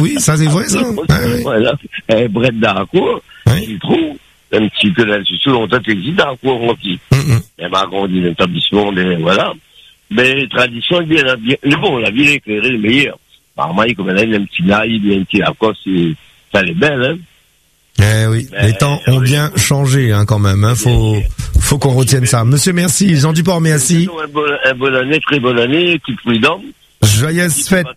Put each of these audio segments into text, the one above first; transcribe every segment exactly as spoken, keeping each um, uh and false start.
oui, ça c'est vrai, ça. Ah, oui. Voilà. Eh, Brett Daracourt, oui. il trouve, un petit peu là-dessus, longtemps qu'il existe Daracourt, Rocky. Mm-hmm. Et m'a grandi l'établissement, des, voilà. Mais, tradition, bien, bien, mais bon, la ville éclairée, le meilleur. Apparemment, il comme elle a un petit naïf, un petit Lacoste, ça elle est belle, hein. Eh oui, mais les temps ont bien changé, hein, quand même, hein. Faut, faut qu'on retienne ça. Monsieur, merci. Jean Duport, merci. Un bon, un bon année, très bonne année, toute freedom. Joyeuse fête.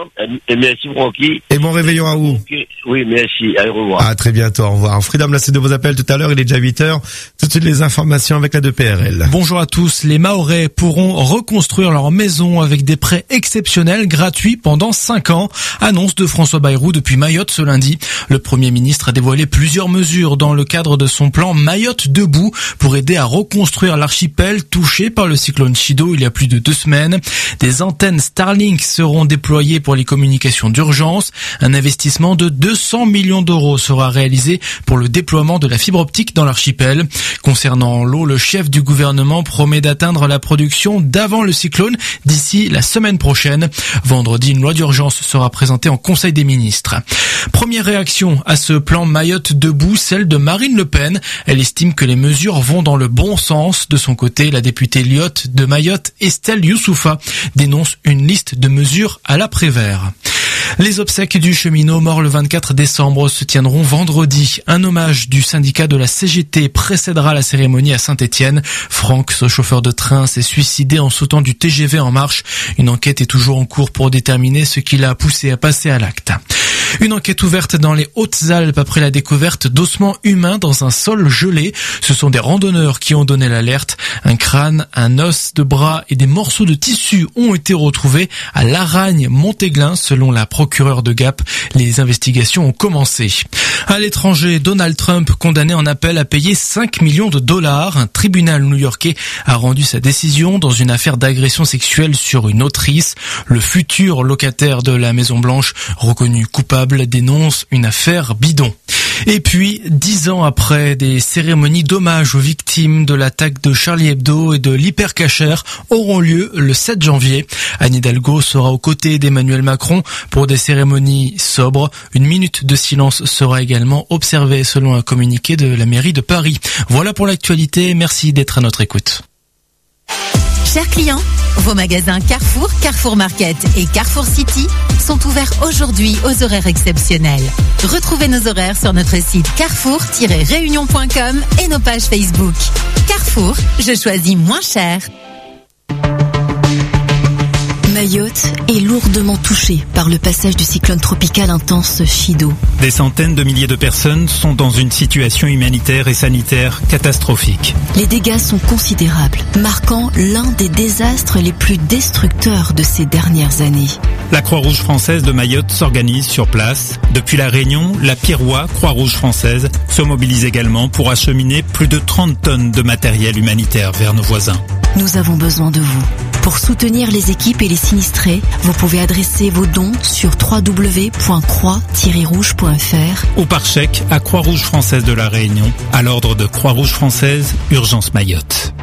Et merci, Rocky. Et bon réveillon à vous. Okay. Oui, merci. À revoir. À très bientôt. Au revoir. Freedom, là, c'est de vos appels tout à l'heure. Il est déjà huit heures. Tout de suite, les informations avec la deux P R L. Bonjour à tous. Les Mahorais pourront reconstruire leur maison avec des prêts exceptionnels gratuits pendant cinq ans. Annonce de François Bayrou depuis Mayotte ce lundi. Le Premier ministre a dévoilé plusieurs mesures dans le cadre de son plan Mayotte debout pour aider à reconstruire l'archipel touché par le cyclone Chido il y a plus de deux semaines. Des antennes Starlink seront déployés pour les communications d'urgence. Un investissement de deux cents millions d'euros sera réalisé pour le déploiement de la fibre optique dans l'archipel. Concernant l'eau, le chef du gouvernement promet d'atteindre la production d'avant le cyclone d'ici la semaine prochaine. Vendredi, une loi d'urgence sera présentée en Conseil des ministres. Première réaction à ce plan Mayotte debout, celle de Marine Le Pen. Elle estime que les mesures vont dans le bon sens. De son côté, la députée lyotte de Mayotte, Estelle Youssoufa, dénonce une liste de mesures à la Prévert. Les obsèques du cheminot mort le vingt-quatre décembre se tiendront vendredi. Un hommage du syndicat de la C G T précédera la cérémonie à Saint-Étienne. Franck, ce chauffeur de train, s'est suicidé en sautant du T G V En Marche. Une enquête est toujours en cours pour déterminer ce qui l'a poussé à passer à l'acte. Une enquête ouverte dans les Hautes-Alpes après la découverte d'ossements humains dans un sol gelé. Ce sont des randonneurs qui ont donné l'alerte. Un crâne, un os de bras et des morceaux de tissu ont été retrouvés à Laragne-Montéglin, selon la procureure de Gap. Les investigations ont commencé. À l'étranger, Donald Trump condamné en appel à payer cinq millions de dollars. Un tribunal new-yorkais a rendu sa décision dans une affaire d'agression sexuelle sur une autrice. Le futur locataire de la Maison-Blanche, reconnu coupable, dénonce une affaire bidon. Et puis, dix ans après, des cérémonies d'hommage aux victimes de l'attaque de Charlie Hebdo et de l'Hypercacher auront lieu le sept janvier. Anne Hidalgo sera aux côtés d'Emmanuel Macron pour des cérémonies sobres. Une minute de silence sera également observée selon un communiqué de la mairie de Paris. Voilà pour l'actualité. Merci d'être à notre écoute. Chers clients, vos magasins Carrefour, Carrefour Market et Carrefour City sont ouverts aujourd'hui aux horaires exceptionnels. Retrouvez nos horaires sur notre site carrefour tiret réunion point com et nos pages Facebook. Carrefour, je choisis moins cher. Mayotte est lourdement touchée par le passage du cyclone tropical intense Chido. Des centaines de milliers de personnes sont dans une situation humanitaire et sanitaire catastrophique. Les dégâts sont considérables, marquant l'un des désastres les plus destructeurs de ces dernières années. La Croix-Rouge française de Mayotte s'organise sur place. Depuis la Réunion, la Pirois, Croix-Rouge française, se mobilise également pour acheminer plus de trente tonnes de matériel humanitaire vers nos voisins. Nous avons besoin de vous. Pour soutenir les équipes et les sinistrés, vous pouvez adresser vos dons sur w w w point croix tiret rouge point f r ou par chèque à Croix-Rouge française de la Réunion, à l'ordre de Croix-Rouge française, Urgence Mayotte.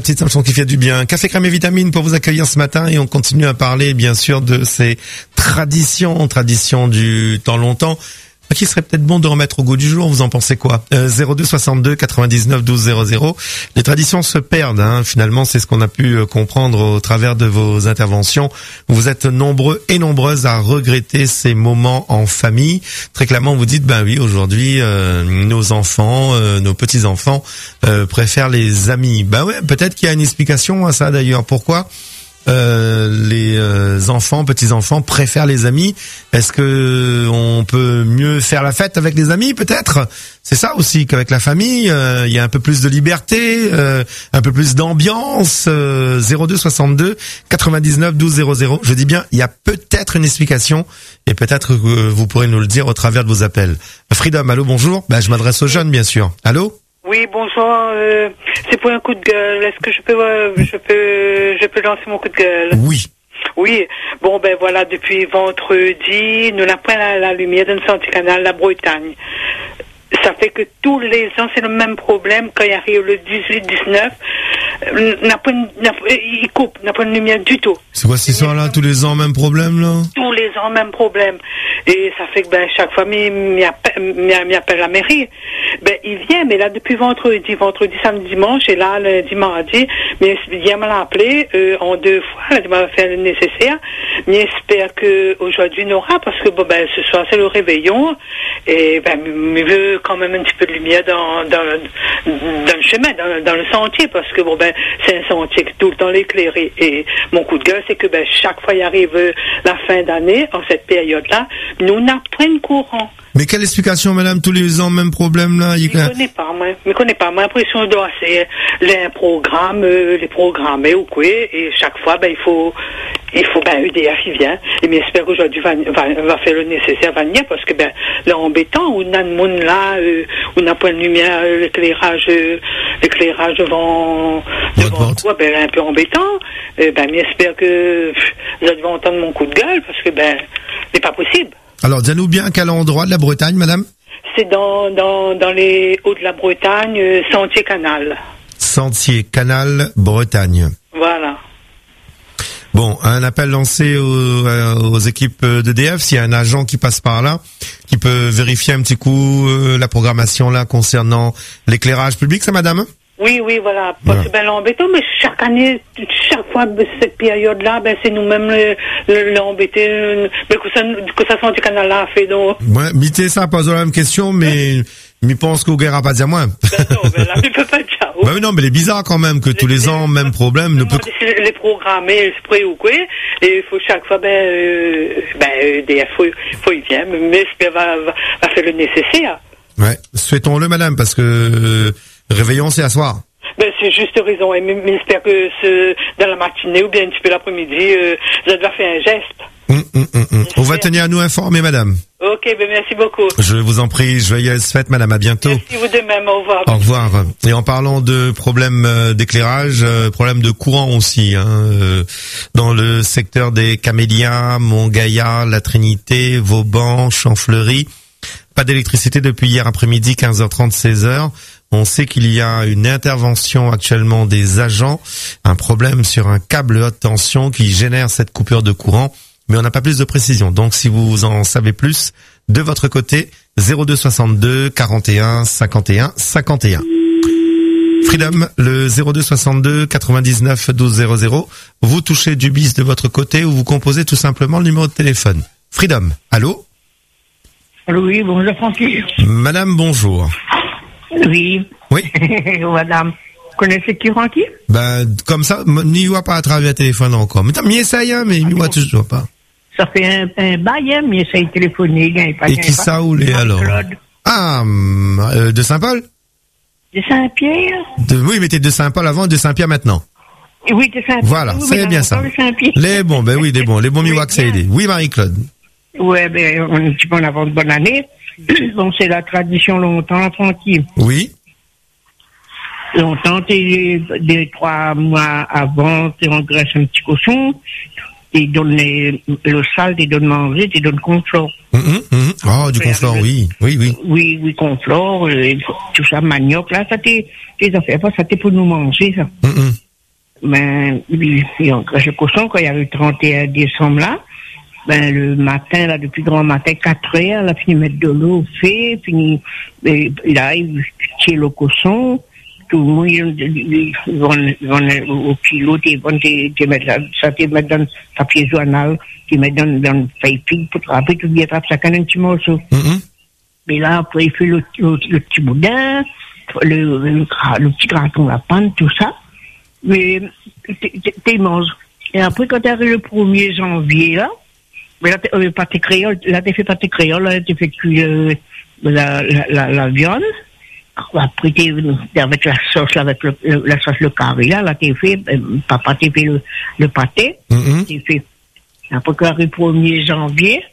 la petite chanson qui fait du bien. Café Crème et Vitamine pour vous accueillir ce matin et on continue à parler bien sûr de ces traditions, traditions du temps longtemps, qui serait peut-être bon de remettre au goût du jour. Vous en pensez quoi? euh, zéro deux soixante-deux quatre-vingt-dix-neuf douze zéro zéro. Les traditions se perdent, hein. Finalement, c'est ce qu'on a pu comprendre au travers de vos interventions. Vous êtes nombreux et nombreuses à regretter ces moments en famille. Très clairement, vous dites, ben oui, aujourd'hui, euh, nos enfants, euh, nos petits-enfants euh, préfèrent les amis. Ben ouais, peut-être qu'il y a une explication à ça d'ailleurs. Pourquoi Euh, les euh, enfants, petits-enfants préfèrent les amis? Est-ce que on peut mieux faire la fête avec les amis, peut-être? C'est ça aussi, qu'avec la famille, il euh, y a un peu plus de liberté, euh, un peu plus d'ambiance. euh, zéro deux soixante-deux quatre-vingt-dix-neuf douze zéro zéro. Je dis bien, il y a peut-être une explication et peut-être que vous pourrez nous le dire au travers de vos appels. Freedom, allô, bonjour. Ben, je m'adresse aux jeunes, bien sûr. Allô? Oui, bonsoir. Euh, c'est pour un coup de gueule. Est-ce que je peux, euh, je peux, je peux lancer mon coup de gueule? Oui. Oui. Bon, ben voilà, depuis vendredi, nous n'avons pas la, la lumière d'un canal, la Bretagne. Ça fait que tous les ans, c'est le même problème. Quand il arrive le dix-huit dix-neuf, n'a pas une, n'a, il coupe, n'a pas de lumière du tout. C'est quoi cette histoire-là? Tous les ans, même problème, là? Tous les ans, même problème. Et ça fait que, ben, chaque fois, m'y appelle, appelle la mairie. Ben, il vient, mais là, depuis vendredi, vendredi, samedi, dimanche, et là, lundi, mardi, mais il vient me l'appeler, euh, en deux fois, il m'a fait le nécessaire. Mais j'espère que aujourd'hui, il aura, parce que, bon, ben, ce soir, c'est le réveillon. Et, ben, il veut quand même un petit peu de lumière dans, dans, dans le chemin, dans, dans le sentier, parce que, bon, ben, c'est un sentier qui tout le temps l'éclairé. Et mon coup de gueule, c'est que, ben, chaque fois il arrive la fin d'année, en cette période-là, nous n'apprenons courant. Mais quelle explication, madame? Tous les ans, même problème, là? Je ne connais pas, moi. Je ne connais pas. Moi, l'impression de c'est les programmes, euh, les programmer ou quoi. Et chaque fois, ben, il faut, il faut, ben, E D F, il vient. Et bien, j'espère qu'aujourd'hui, va, va, va faire le nécessaire, va venir, parce que, ben, là, embêtant, où on a le monde là, euh, où on n'a pas de lumière, l'éclairage, euh, l'éclairage devant, devant quoi, ben, un peu embêtant. Euh, ben, j'espère que, pff, vous allez entendre mon coup de gueule, parce que, ben, c'est pas possible. Alors, dis-nous bien à quel endroit de la Bretagne, madame? C'est dans, dans, dans les hauts de la Bretagne, euh, Sentier Canal. Sentier Canal, Bretagne. Voilà. Bon, un appel lancé aux, aux équipes d'E D F, s'il y a un agent qui passe par là, qui peut vérifier un petit coup euh, la programmation là concernant l'éclairage public, ça, madame? Oui, oui, voilà. Pas ouais. Ben l'embêtant, mais chaque année, chaque fois, cette période-là, ben c'est nous-mêmes l'embêter, ben que ça, que ça sent du canal-là fait donc. Ouais, Mité, ça pose la même question, mais, mais pense qu'au guerre pas dire moins. Ben non, ben là, il peut pas dire. Oh. Ben oui, non, mais il est bizarre quand même que tous les ans, même problème, ne peut. Les programmer, spray ou quoi, et il faut chaque fois, ben, euh, ben, D F, faut, faut y vient, mais j'espère va, va, va faire le nécessaire. Ouais, souhaitons-le, madame, parce que, euh, réveillon, c'est à soir. Ben, c'est juste raison. Et j'espère que ce, dans la matinée ou bien un petit peu l'après-midi, euh, vous allez faire un geste. Hum, hum, hum, hum. On va tenir à nous informer, madame. Ok, ben merci beaucoup. Je vous en prie, joyeuse fête, madame, à bientôt. Merci vous de même, au revoir. Au revoir. Et en parlant de problèmes d'éclairage, problème de courant aussi, hein, euh, dans le secteur des Camélias, Montgaillard, La Trinité, Vauban, Champfleury. Pas d'électricité depuis hier après-midi, quinze heures trente, seize heures. On sait qu'il y a une intervention actuellement des agents, un problème sur un câble haute tension qui génère cette coupure de courant, mais on n'a pas plus de précision. Donc si vous en savez plus, de votre côté, zéro deux soixante-deux quarante et un cinquante et un cinquante et un. Freedom, le zéro deux soixante-deux quatre-vingt-dix-neuf douze zéro zéro. Vous touchez du bis de votre côté ou vous composez tout simplement le numéro de téléphone. Freedom, allô? Allô, oui, bonjour Francky. Madame, bonjour. Oui. Oui. Madame, vous connaissez qui, Francky? Ben, comme ça, n'y voit pas à travers le téléphone encore. Mais t'as m'y essaye, hein, mais n'y voit toujours pas. Ça fait un, un bail, hein, m'y essaye de téléphoner, gagne pas. Et qui ça ou les alors? Ah, euh, de Saint-Paul? De Saint-Pierre? De, oui, mais t'es de Saint-Paul avant et de Saint-Pierre maintenant. Oui, de Saint-Pierre. Voilà, oui, c'est bien ça. Les bons, ben oui, les bons, les bons m'y voient que ça aidé. Oui, Marie-Claude. Ouais, ben, on est un petit peu en avant de bonne année. Bon, c'est la tradition longtemps, tranquille. Oui. Longtemps, t'es deux, trois mois avant, tu engraisses un petit cochon, tu donnes les, le sale, tu donnes manger, tu donnes confort. Mmh, mmh. Oh, du confort, oui, oui, oui. Oui, oui, confort, euh, tout ça, manioc, là, ça t'es, tes affaires, ça t'es pour nous manger, ça. Mmh. ben, ils, ils ont crèche le cochon quand il y a eu le trente et un décembre là. Ben, le matin, là, depuis grand matin, quatre heures, elle a fini de mettre de l'eau au fait, fini, et, il arrive, tirer le cochon, tout le monde, ils vont, ils vont au kilo, ils vont te mettre ça, te mettre dans le papier journal, te mettre dans, dans le feuille figue pour attraper, tout bien attraper chacun un petit morceau. Mm-hmm. Mais là, après, il fait le, le, le petit boudin, le, le, le, le petit graton, la panne, tout ça. Mais, t'es mange. Et après, quand t'arrives le premier janvier, là, mais là, t'es, euh, pâté créole, là, t'es fait pâté créole, là, t'es fait cuire, euh, la, la, la, la viande. Après, t'es, avec la sauce, là, avec le, le, la sauce, le carré, là, là, t'es fait, euh, papa, t'es fait le, le pâté. Mm-hmm. T'es fait. Après, quand arrive le premier janvier,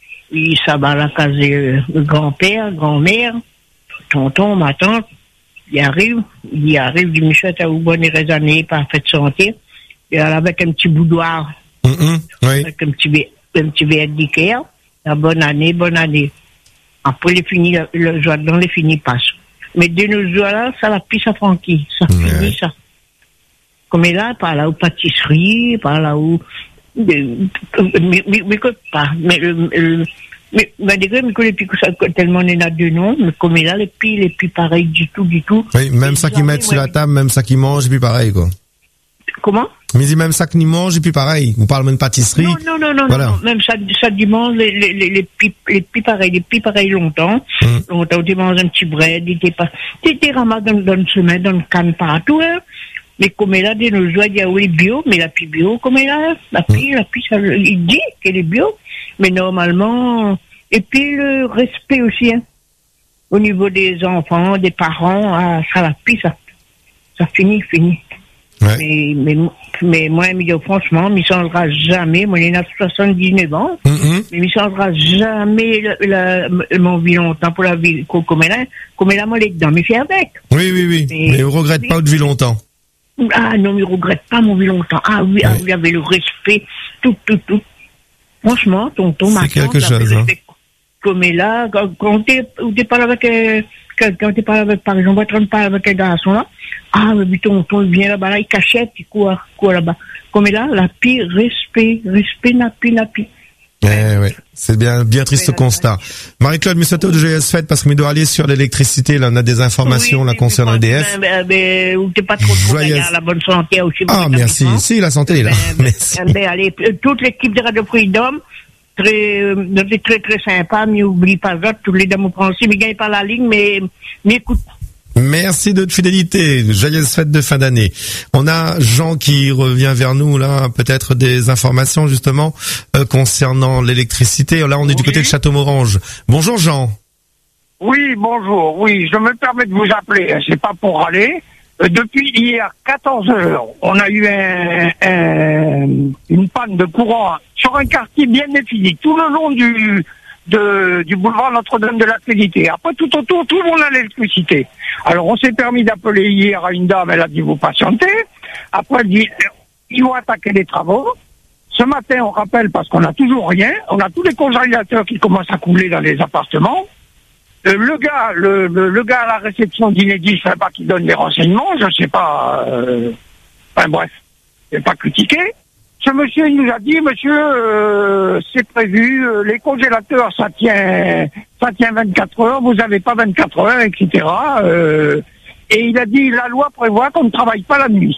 il s'abat la case, euh, le grand-père, grand-mère, tonton, ma tante, il arrive, il arrive, il dit, Michel, t'as eu bonne raisonnée, parfaite santé. Et elle, avec un petit boudoir. Mm-hmm. Oui. Avec un petit, un petit verre d'Ikea, la bonne année, bonne année. Après, les fini, le, le jour dans les finis passe. Mais de nos jours là, ça la pisse à Francky, ça ouais. Finit ça. Comme là, par là où pâtisserie, par là où, mais, mais, mais, mais, pas, mais, euh, mais, mais, mais, mais, que les pics, tellement il y en a deux noms, mais comme là, les pieds, les pieds pareils du tout, du tout. Oui, même ça qu'ils mettent sur la table, même ça qu'ils mangent, et puis pareil, quoi. Comment? Mais dit même ça qu'ils mangent, et puis pareil. On parle même de pâtisserie. Non, non, non, non, voilà. Non, même ça, ça dimanche, les, les, les, les pipes, les pipes pareils, les pipes pareils longtemps. Mm. Longtemps, tu manges un petit bread, tu t'es pas, tu t'es ramassé dans, dans une semaine, dans une canne partout, hein. Mais comme là, de nos jours, il y a oui, bio, mais la pie bio, comme là, la pie, mm. la pie, ça, il dit qu'elle est bio. Mais normalement, et puis le respect aussi, hein. Au niveau des enfants, des parents, ah, ça la pie, ça, ça finit, finit. Ouais. Mais, mais, mais moi, franchement, il ne changera jamais. Moi, il a soixante-dix-neuf ans. Mm-hmm. Mais il ne changera jamais la, la, mon vie longtemps pour la vie comme elle a. Comme elle a moi, les dedans. Mais c'est avec. Oui, oui, oui. Mais, mais on ne regrette pas de vie longtemps. Ah non, mais on ne regrette pas mon vie longtemps. Ah oui, ouais. Ah, vous avez le respect. Tout, tout, tout. Franchement, tonton, ma c'est quelque chose. Hein. Comme elle a, quand, quand tu parles avec, euh, quand tu parles avec, par exemple, tu parles avec un garçon là, ah, mais tonton, il vient là-bas, là, il cachette, il court, court là-bas. Comme là, la pire, respect, respect, napi, napi. Eh oui, c'est bien, bien triste ce constat. Marie-Claude, mais de joyeuse fête parce que mais doit aller sur l'électricité, là, on a des informations, oui, là, concernant E D F. Ben, ben, ou t'es pas trop trop joyeuse... la bonne santé aussi. Ah, merci. Si, la santé est là. Ben, merci. Ben, allez, toute l'équipe de Radio Freedom, très, euh, très, très sympa, mais oublie pas ça, tous les dames au principe, mais gagne pas la ligne, mais, mais écoute. Merci de votre fidélité. Joyeuse fête de fin d'année. On a Jean qui revient vers nous là, peut-être des informations justement euh, concernant l'électricité. Là, on est oui. Du côté de Châteaumorange. Bonjour Jean. Oui, bonjour. Oui, je me permets de vous appeler. C'est pas pour râler. Euh, depuis hier quatorze heures, on a eu un, un, une panne de courant sur un quartier bien défini, tout le long du de, du boulevard Notre-Dame de la Trinité. Après, tout autour, tout le monde a l'électricité. Alors, on s'est permis d'appeler hier à une dame, elle a dit, vous patientez. Après, elle dit, ils vont attaquer les travaux. Ce matin, on rappelle, parce qu'on n'a toujours rien, on a tous les congélateurs qui commencent à couler dans les appartements. Euh, le gars, le, le, le gars à la réception d'Inédit, je sais pas qui donne des renseignements, je sais pas, euh, enfin bref, je vais pas critiquer. Ce monsieur, il nous a dit, monsieur, euh, c'est prévu, euh, les congélateurs, ça tient, ça tient vingt-quatre heures, vous avez pas vingt-quatre heures, et cetera. Euh, et il a dit, la loi prévoit qu'on ne travaille pas la nuit.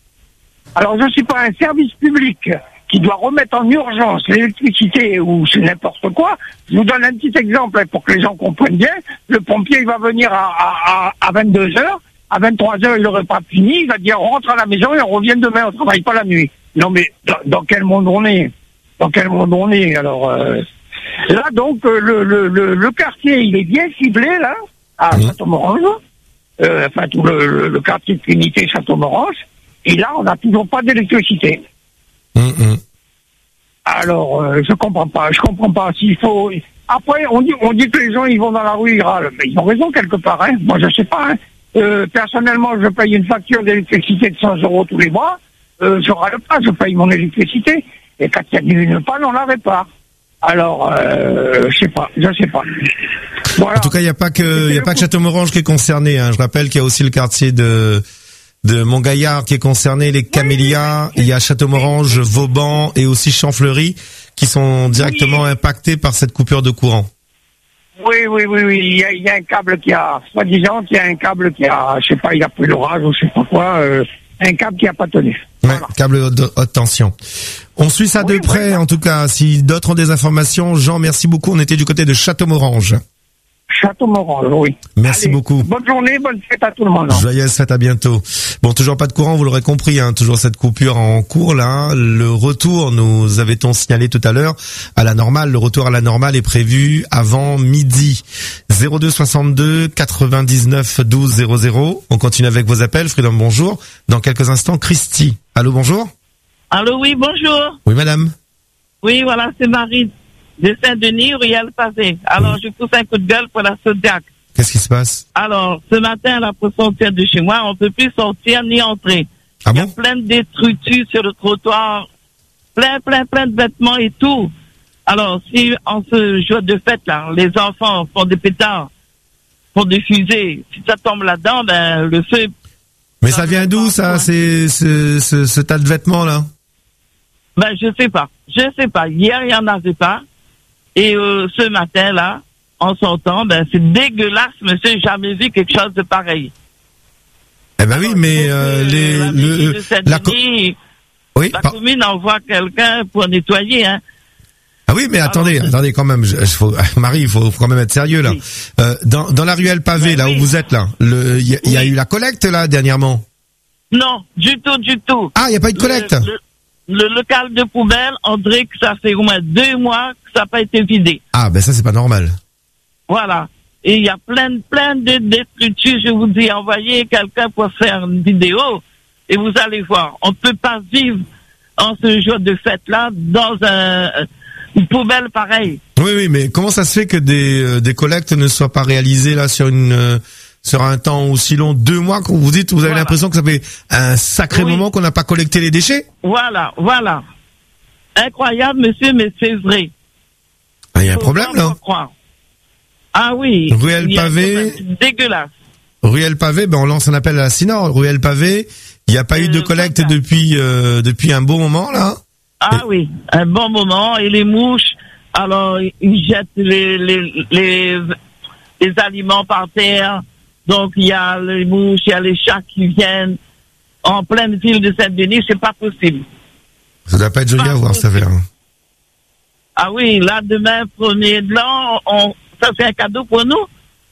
Alors, je suis pas un service public qui doit remettre en urgence l'électricité ou c'est n'importe quoi. Je vous donne un petit exemple pour que les gens comprennent bien. Le pompier, il va venir à, à, à vingt-deux heures. À vingt-trois heures, il n'aurait pas fini. Il va dire, on rentre à la maison et on revient demain, on ne travaille pas la nuit. Non, mais dans, dans quel monde on est? Dans quel monde on est? Alors, euh, là, donc, euh, le, le, le, le quartier, il est bien ciblé, là, à mmh. Châteaumorange. Euh, enfin, tout le, le, le quartier de Trinité, Châteaumorange. Et là, on n'a toujours pas d'électricité. Mmh. Alors, euh, je comprends pas. Je comprends pas. S'il faut... Après, on dit, on dit que les gens, ils vont dans la rue, ils râlent. Mais ils ont raison quelque part, hein. Moi, je sais pas, hein. Euh, personnellement, je paye une facture d'électricité de cent euros tous les mois. Euh, je râle pas, je paye mon électricité. Et quand il y a une panne, on la répare. Alors, euh, je sais pas, je sais pas. Voilà. En tout cas, il n'y a pas que, il y a pas que Châteaumorange qui est concerné, hein. Je rappelle qu'il y a aussi le quartier de, de Montgaillard qui est concerné, les Camélias, il y a Châteaumorange, Vauban et aussi Champfleury qui sont directement oui. impactés par cette coupure de courant. Oui, oui, oui, oui, il y a, il y a un câble qui a, soi-disant, il y a un câble qui a, je sais pas, il a pris l'orage ou je sais pas quoi, euh, un câble qui a pas tenu. Ouais, voilà. Câble de haute tension. On suit ça oui, de près, oui. En tout cas. Si d'autres ont des informations, Jean, merci beaucoup. On était du côté de Châteaumorange. Châteaumorange, oui. Merci Allez, beaucoup. Bonne journée, bonne fête à tout le monde. Joyeuse fête, à bientôt. Bon, toujours pas de courant, vous l'aurez compris, hein, toujours cette coupure en cours là. Le retour, nous avait-on signalé tout à l'heure, à la normale. Le retour à la normale est prévu avant midi. zéro deux soixante-deux quatre-vingt-dix-neuf douze zéro zéro. On continue avec vos appels. Freedom, bonjour. Dans quelques instants, Christy. Allô, bonjour. Allô, oui, bonjour. Oui, madame. Oui, voilà, c'est Marie. De Saint-Denis, Ruelle Pavé. Alors, oui. Je pousse un coup de gueule pour la Sodiac. Qu'est-ce qui se passe? Alors, ce matin, là, pour sortir de chez moi, on peut plus sortir ni entrer. Ah Il y a bon? plein de détritus sur le trottoir. Plein, plein, plein de vêtements et tout. Alors, si, en ce jour de fête, là, les enfants font des pétards, font des fusées, si ça tombe là-dedans, ben, le feu... Mais ça, ça vient d'où, ça, c'est, ce, ce, ce tas de vêtements, là? Ben, je sais pas. Je sais pas. Hier, il y en avait pas. Et euh, ce matin-là, en sortant, ben c'est dégueulasse, monsieur, j'ai jamais vu quelque chose de pareil. Eh ben oui, mais euh, les la le la, co- oui, la par... commune envoie quelqu'un pour nettoyer, hein. Ah oui, mais attendez, Alors, attendez quand même, je, je, faut, Marie, il faut, faut quand même être sérieux là. Oui. Euh, dans dans la ruelle pavée, ben, là oui. où vous êtes là, le il y, oui. y a eu la collecte là dernièrement? Non, du tout, du tout. Ah, il y a pas eu de collecte. Le, le... Le local de poubelle, on dirait que ça fait au moins deux mois que ça n'a pas été vidé. Ah, ben ça, c'est pas normal. Voilà. Et il y a plein, plein de détritus. Je vous dis, envoyez quelqu'un pour faire une vidéo et vous allez voir. On ne peut pas vivre en ce jour de fête-là dans un, une poubelle pareille. Oui, oui, mais comment ça se fait que des, euh, des collectes ne soient pas réalisées là sur une... Euh... sur un temps aussi long, deux mois, quand vous dites, vous avez voilà. l'impression que ça fait un sacré oui. moment qu'on n'a pas collecté les déchets? Voilà, voilà. Incroyable, monsieur, mais c'est vrai. Ah, il y a un problème, là? Croire. Ah oui. Ruelle Pavé. Dégueulasse. Ruelle Pavé, ben, on lance un appel à la Sinor. Ruelle Pavé, il n'y a pas euh, eu de collecte voilà. depuis, euh, depuis un bon moment, là? Ah et... oui, un bon moment. Et les mouches, alors, ils jettent les, les, les, les aliments par terre. Donc, il y a les mouches, il y a les chats qui viennent en pleine ville de Saint-Denis, c'est pas possible. Ça doit pas être joli pas à voir, ça fait. Hein. Ah oui, là, demain, premier de l'an, on, ça fait un cadeau pour nous.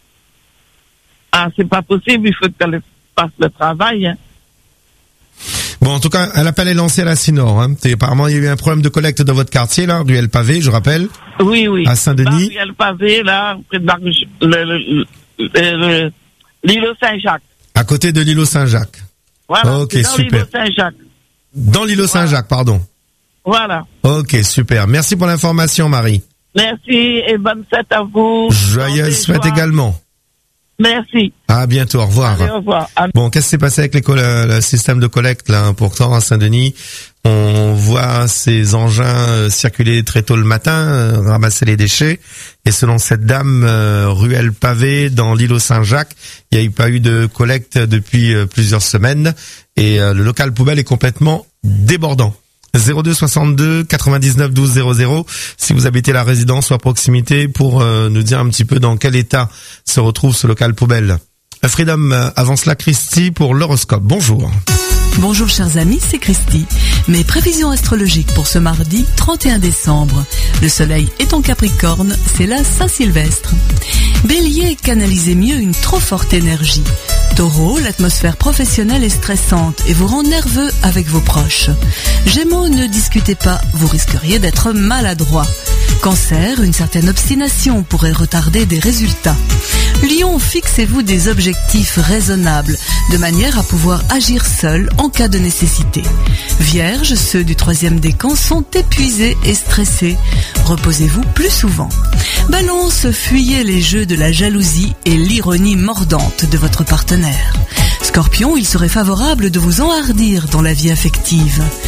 Ah, c'est pas possible, il faut qu'elle fasse le travail. Hein. Bon, en tout cas, l'appel est lancé à la Sinor. Hein. Apparemment, il y a eu un problème de collecte dans votre quartier, là, Ruelle Pavé, je rappelle. Oui, oui. À Saint-Denis. Bah, Ruelle Pavé, là, près de la, le, le, le, le, l'îlot Saint-Jacques. À côté de l'îlot Saint-Jacques. Voilà. Ok, dans super. L'îlot Saint-Jacques. Dans l'îlot voilà. Saint-Jacques, pardon. Voilà. Ok, super. Merci pour l'information, Marie. Merci et bonne fête à vous. Joyeuse fête également. Merci. À bientôt, au revoir. Allez, au revoir. À... Bon, qu'est-ce qui s'est passé avec les co- le système de collecte là? Pourtant, à Saint-Denis, on voit ces engins euh, circuler très tôt le matin, euh, ramasser les déchets. Et selon cette dame, euh, Ruelle Pavé, dans l'îlot Saint-Jacques, il n'y a eu pas eu de collecte depuis euh, plusieurs semaines. Et euh, le local poubelle est complètement débordant. zéro deux soixante-deux quatre-vingt-dix-neuf douze zéro zéro si vous habitez la résidence ou à proximité pour euh, nous dire un petit peu dans quel état se retrouve ce local poubelle. Freedom, euh, avant cela, Christy pour l'horoscope. Bonjour. Bonjour chers amis, c'est Christy. Mes prévisions astrologiques pour ce mardi trente et un décembre. Le soleil est en Capricorne, c'est la Saint-Sylvestre. Bélier, canalisez mieux une trop forte énergie. Taureau, l'atmosphère professionnelle est stressante et vous rend nerveux avec vos proches. Gémeaux, ne discutez pas, vous risqueriez d'être maladroit. Cancer, une certaine obstination pourrait retarder des résultats. Lion, fixez-vous des objectifs raisonnables, de manière à pouvoir agir seul en cas de nécessité. Vierge, ceux du troisième décan sont épuisés et stressés. Reposez-vous plus souvent. Balance, fuyez les jeux de la jalousie et l'ironie mordante de votre partenaire. Scorpion, il serait favorable de vous enhardir dans la vie affective.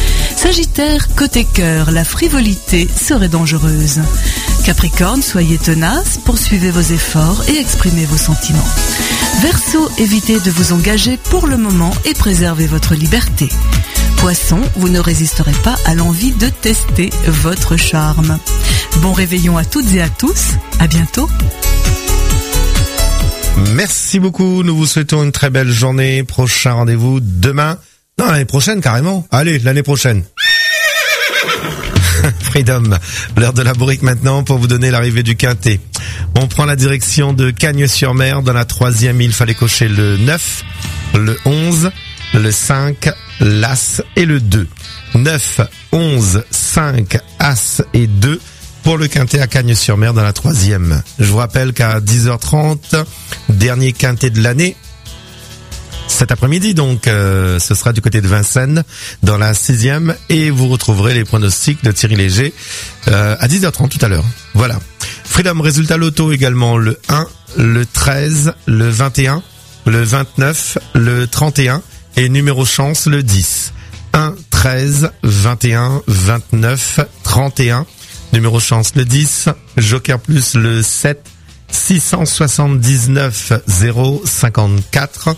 Sagittaire, côté cœur, la frivolité serait dangereuse. Capricorne, soyez tenace, poursuivez vos efforts et exprimez vos sentiments. Verseau, évitez de vous engager pour le moment et préservez votre liberté. Poisson, vous ne résisterez pas à l'envie de tester votre charme. Bon réveillon à toutes et à tous, à bientôt. Merci beaucoup, nous vous souhaitons une très belle journée. Prochain rendez-vous demain. Non, l'année prochaine carrément. Allez, l'année prochaine. Freedom, l'heure de la bourrique maintenant pour vous donner l'arrivée du quintet. On prend la direction de Cagnes-sur-Mer. Dans la troisième, il fallait cocher le neuf, le onze, le cinq, l'As et le deux. neuf, onze, cinq, As et deux pour le quintet à Cagnes-sur-Mer dans la troisième. Je vous rappelle qu'à dix heures trente, dernier quintet de l'année, cet après-midi, donc euh, ce sera du côté de Vincennes dans la sixième et vous retrouverez les pronostics de Thierry Léger euh, à dix heures trente tout à l'heure. Voilà. Freedom, résultat loto également le un, le treize, le vingt et un, le vingt-neuf, le trente et un et numéro chance le dix. un, treize, vingt et un, vingt-neuf, trente et un, numéro chance le dix, Joker plus le sept, six cent soixante-dix-neuf, zéro cinquante-quatre,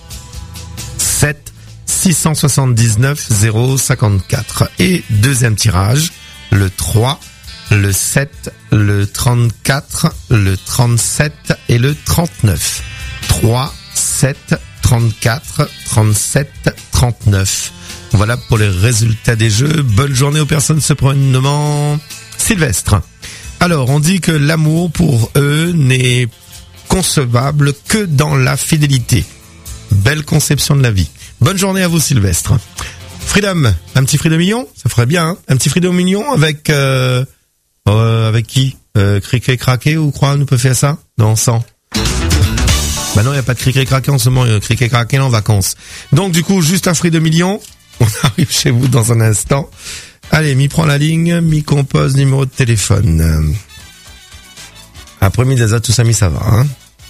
sept, six cent soixante-dix-neuf, zéro cinquante-quatre. Et deuxième tirage, le trois, le sept, le trente-quatre, le trente-sept et le trente-neuf. trois, sept, trente-quatre, trente-sept, trente-neuf. Voilà pour les résultats des jeux. Bonne journée aux personnes se prénommant Sylvestre. Alors, on dit que l'amour pour eux n'est concevable que dans la fidélité. Belle conception de la vie. Bonne journée à vous, Sylvestre. Freedom, un petit Freedom mignon, ça ferait bien, hein. Un petit Freedom mignon avec euh, euh, avec qui euh, Criquet Craqué ou quoi nous peut faire ça? Non, sans. Bah non, il n'y a pas de Criquet Craqué en ce moment, il y a Criquet Craqué en vacances. Donc du coup, juste un Freedom million. On arrive chez vous dans un instant. Allez, mi prend la ligne, mi compose numéro de téléphone. Après-midi, tout ça, mi ça va, hein.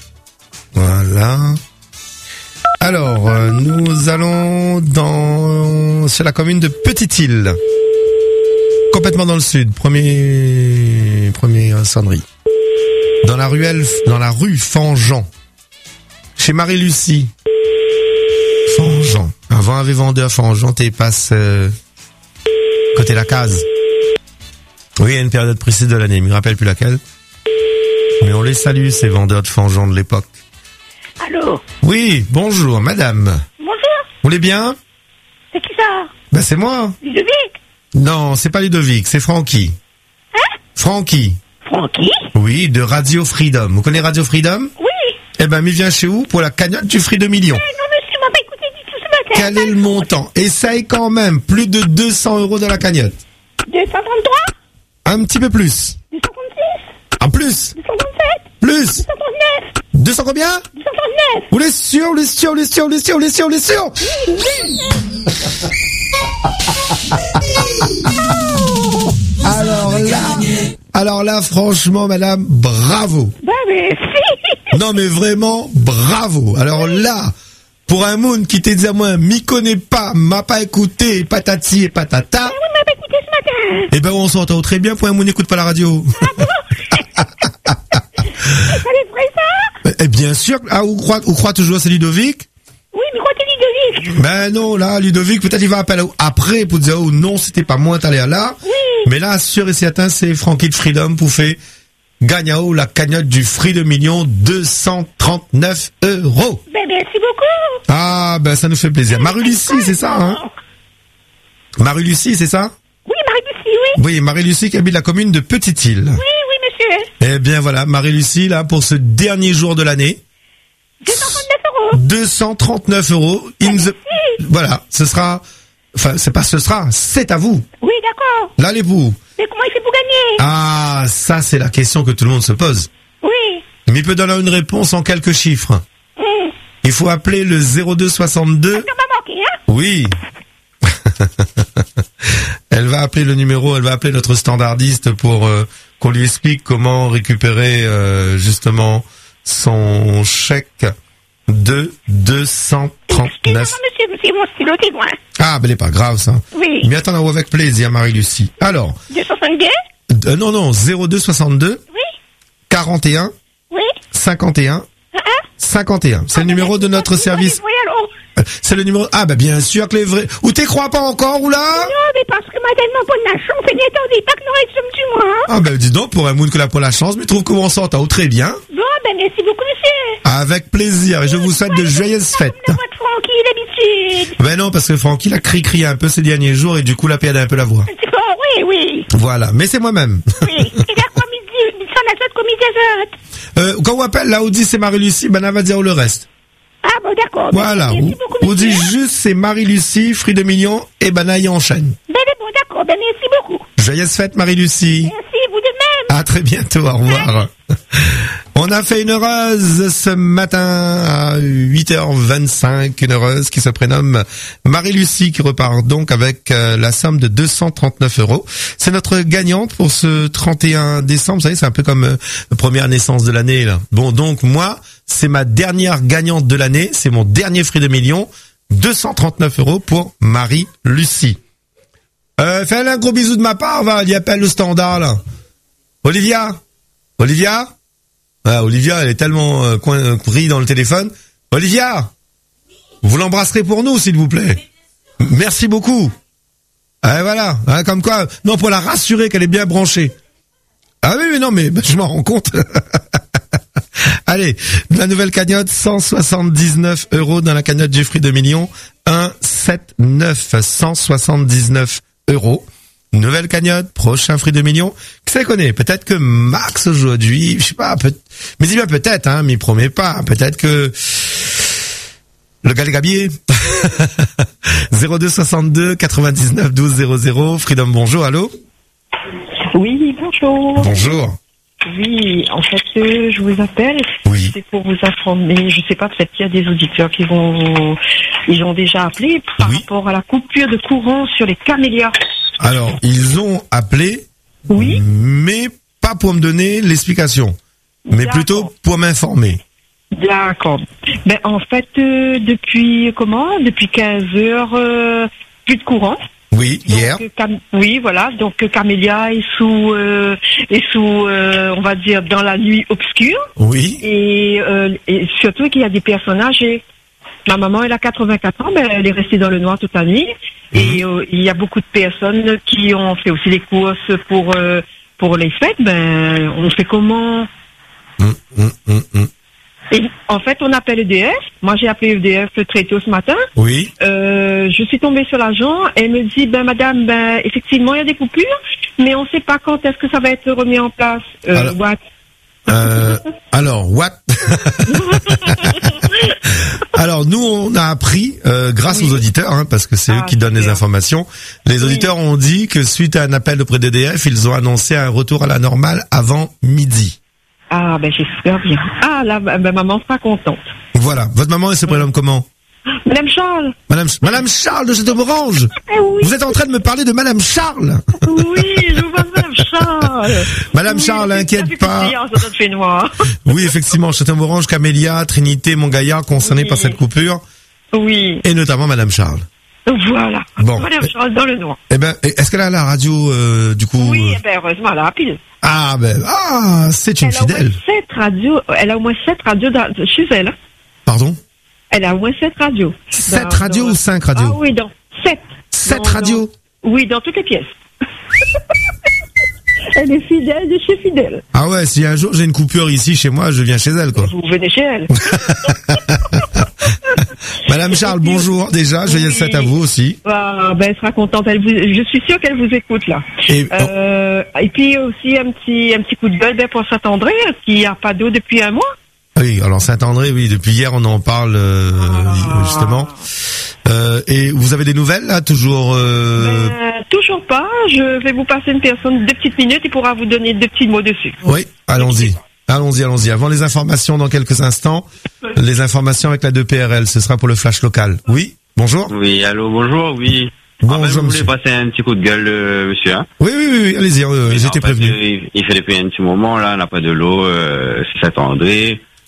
Voilà. Alors, euh, nous allons dans sur la commune de Petite-Île, complètement dans le sud. Premier, première sonnerie. Dans la ruelle, dans la rue Fanjean, chez Marie-Lucie. Fanjean. Avant, avait vendu à Fanjean, t'es passe euh, côté la case. Oui, il y a une période précise de l'année, je me rappelle plus laquelle. Mais on les salue, ces vendeurs de Fanjean de l'époque. Allô? Oui, bonjour, madame. Bonjour. Vous allez bien? C'est qui ça? Ben, c'est moi. Ludovic? Non, c'est pas Ludovic, c'est Francky. Hein? Francky. Francky? Oui, de Radio Freedom. Vous connaissez Radio Freedom? Oui. Eh ben, m'y vient chez vous pour la cagnotte du Freedom million. Eh non, monsieur, m'a pas écouté du tout ce matin. Quel est le montant? Essaye quand même. Plus de deux cents euros dans la cagnotte. deux cent trente-trois? Un petit peu plus. deux cent trente-six? En plus. deux cent trente-sept? Plus. deux cent trente-neuf? deux cents combien? deux cent trente-neuf? Vous l'êtes sûr, vous l'êtes sûr, vous l'êtes sûr, vous l'êtes sûr, vous l'êtes sûr, vous l'êtes sûr? Oui, oui. Alors là, alors là, franchement, madame, bravo. Bah, merci. Non, mais vraiment, bravo. Alors là, pour un monde qui t'a dit à moi, m'y connaît pas, m'a pas écouté, patati et patata. Ah oui, m'a pas écouté ce matin. Eh ben, on s'entend très bien pour un monde n'écoute pas la radio. Ah bon? C'est vrai ça? Eh bien sûr. Ah, vous croyez, vous croyez toujours à c'est Ludovic? Oui, mais quoi t'es Ludovic? Ben non, là, Ludovic, peut-être il va appeler après pour dire, oh non, c'était pas moi, t'allais là. Oui. Mais là, sûr et certain, c'est Francky de Freedom pour faire gagner la cagnotte du Freedom million, deux cent trente-neuf euros. Ben, merci beaucoup. Ah, ben ça nous fait plaisir. Marie-Lucie, c'est ça, hein? Marie-Lucie, c'est ça? Oui, Marie-Lucie, oui. Oui, Marie-Lucie qui habite la commune de Petite-Île. Oui, oui, monsieur. Eh bien voilà, Marie-Lucie, là, pour ce dernier jour de l'année. deux cent trente-neuf euros. deux cent trente-neuf euros. In the... Voilà, ce sera... Enfin, c'est pas ce sera, c'est à vous. Oui, d'accord. Là, les bouts. Mais comment il fait pour gagner? Ah, ça, c'est la question que tout le monde se pose. Oui. Mais il peut donner une réponse en quelques chiffres. Mmh. Il faut appeler le zéro deux soixante-deux. Ça m'a manqué, hein? Oui. Elle va appeler le numéro, elle va appeler notre standardiste pour euh, qu'on lui explique comment récupérer euh, justement son chèque de deux cent trente-neuf. Excusez-moi, monsieur, monsieur, mon stylo est loin. Ah, ben, c'est pas grave, ça. Oui. Mais attends, avec plaisir, Marie-Lucie. Alors. deux soixante-deux? Euh, non, non, zéro deux soixante-deux. Oui. quarante et un. Oui. cinquante et un. Ah, ah. cinquante et un. C'est Ah, le numéro de notre service. Oui, alors. Euh, C'est le numéro. Ah, bah, bien sûr que les vrais. Ou t'y crois pas encore, ou là? Non, mais parce que moi, tellement pas de la chance, et n'attendez pas que nous restions du mois, hein. Ah, ben, dis donc, pour un monde que la pour la chance, mais trouve comment on s'entend. Très bien. Bon, ben, merci beaucoup, monsieur. Avec plaisir. Et je vous souhaite de joyeuses fêtes. La voix de Francky, d'habitude. Ben non, parce que Francky l'a cri-crié un peu ces derniers jours et du coup, il a perdu un peu la voix. C'est bon, oui, oui. Voilà. Mais c'est moi-même. Oui. Et vers quoi midi, ça la sorte comme midi Euh, quand on appelle là, on dit c'est Marie-Lucie, ben, elle va dire le reste. Ah, bon, d'accord. Voilà. Merci On, beaucoup, on dit monsieur. juste c'est Marie-Lucie, fruit de millions, et ben, il enchaîne. Ben, bon, d'accord. Ben, merci beaucoup. Joyeuses fêtes, Marie-Lucie. Merci, vous de même. À très bientôt, au revoir. On a fait une heureuse ce matin à huit heures vingt-cinq, une heureuse qui se prénomme Marie-Lucie, qui repart donc avec euh, la somme de deux cent trente-neuf euros. C'est notre gagnante pour ce trente et un décembre. Vous savez, c'est un peu comme euh, la première naissance de l'année, là. Bon, donc moi, c'est ma dernière gagnante de l'année. C'est mon dernier fruit de million. deux cent trente-neuf euros pour Marie-Lucie. Euh, fais un gros bisou de ma part, va, il appelle le standard, là. Olivia? Olivia? Ah, Olivia, elle est tellement euh, coin, euh, pris dans le téléphone. Olivia, vous l'embrasserez pour nous, s'il vous plaît. Merci beaucoup. Ah, voilà, hein, comme quoi, non, pour la rassurer qu'elle est bien branchée. Ah oui, mais non, mais je m'en rends compte. Allez, la nouvelle cagnotte, cent soixante-dix-neuf euros dans la cagnotte du fruit de million. un, sept, neuf, cent soixante-dix-neuf euros. Nouvelle cagnotte, prochain fruit de million. Qui ça connaît? Peut-être que Max aujourd'hui, je sais pas, peut mais il va peut-être, hein, mais il promet pas. Peut-être que le Galgabier. zéro deux soixante-deux quatre-vingt-dix-neuf douze zéro zéro. Freedom, bonjour, allô? Oui, bonjour. Bonjour. Oui, en fait, euh, je vous appelle. Oui. C'est pour vous informer. Je sais pas, peut-être qu'il y a des auditeurs qui vont, ils ont déjà appelé par Oui. rapport à la coupure de courant sur les camélias. Alors, ils ont appelé, Oui. mais pas pour me donner l'explication, mais D'accord. plutôt pour m'informer. D'accord. Ben, en fait, euh, depuis comment? Depuis quinze heures, euh, plus de courant. Oui, Donc, hier. euh, Cam- oui, voilà. Donc euh, Camélia est sous, euh, est sous, euh, on va dire, dans la nuit obscure. Oui. Et, euh, et surtout qu'il y a des personnes âgées. Ma maman, elle a quatre-vingt-quatre ans, mais elle est restée dans le noir toute la nuit. Et euh, il y a beaucoup de personnes qui ont fait aussi les courses pour euh, pour les fêtes. Ben, on fait comment? Hum, hum, hum, hum. Et en fait, on appelle E D F. Moi, j'ai appelé E D F très tôt ce matin. Oui. Euh, je suis tombée sur l'agent. Elle me dit, ben madame, ben effectivement, il y a des coupures, mais on ne sait pas quand est-ce que ça va être remis en place. Euh, Alors- what? Euh, alors, what? Alors, nous, on a appris, euh, grâce Oui. aux auditeurs, hein, parce que c'est Ah, eux qui donnent les super. informations. Les Oui. auditeurs ont dit que suite à un appel auprès d'E D F, ils ont annoncé un retour à la normale avant midi. Ah, ben j'espère bien. Ah, là, ben maman sera contente. Voilà. Votre maman, elle se prénomme comment? Madame Charles. Madame, Madame Charles de Châteauborange. Eh oui. Vous êtes en train de me parler de Madame Charles. Oui, je vois Madame Charles. Madame Oui, Charles, c'est inquiète bien pas. pétillant, ça donne fait noir. Oui, effectivement, Châteauborange, Camélia, Trinité, Montgaillard, concernés Oui. par cette coupure, Oui, et notamment Madame Charles. voilà. Bon. Madame Charles dans le noir. Eh ben, est-ce qu'elle a la radio, euh, du coup? Oui, euh, eh ben heureusement, elle a la pile. Ah, ben, ah, c'est une Elle a au moins fidèle. sept radios, elle a au moins sept radios dans- chez elle. hein. Pardon? Elle a au moins sept radios. Sept Dans- radios dans- ou cinq radios? Ah oui, dans sept. Sept Dans- radios? dans- Oui, dans toutes les pièces. Elle est fidèle de chez fidèle. Ah ouais, si un jour j'ai une coupure ici chez moi, je viens chez elle, quoi. Vous venez chez elle. Madame Charles, bonjour, déjà, joyeuses Oui. fêtes à vous aussi. Ah, ben, elle sera contente. Elle vous, je suis sûre qu'elle vous écoute là. Et, Euh, et puis aussi un petit, un petit coup de gueule ben, pour Saint-André, qui n'a pas d'eau depuis un mois. oui, alors Saint-André, oui, depuis hier on en parle, euh, Ah. justement. Euh, et vous avez des nouvelles, là, toujours, euh... Ben, toujours pas. Je vais vous passer une personne deux petites minutes et pourra vous donner deux petits mots dessus. Oui, allons-y. Allons-y, allons-y. Avant les informations dans quelques instants, les informations avec la deux P R L, ce sera pour le flash local. Oui, bonjour. Oui, allô, bonjour, oui. Bonjour, Ah ben, vous monsieur. voulez passer un petit coup de gueule, euh, monsieur, hein? Oui, oui, oui, oui, allez-y, euh, Oui, j'étais en fait, prévenu. euh, il, il fait depuis un petit moment, là, on n'a pas de l'eau, euh, c'est Saint-André.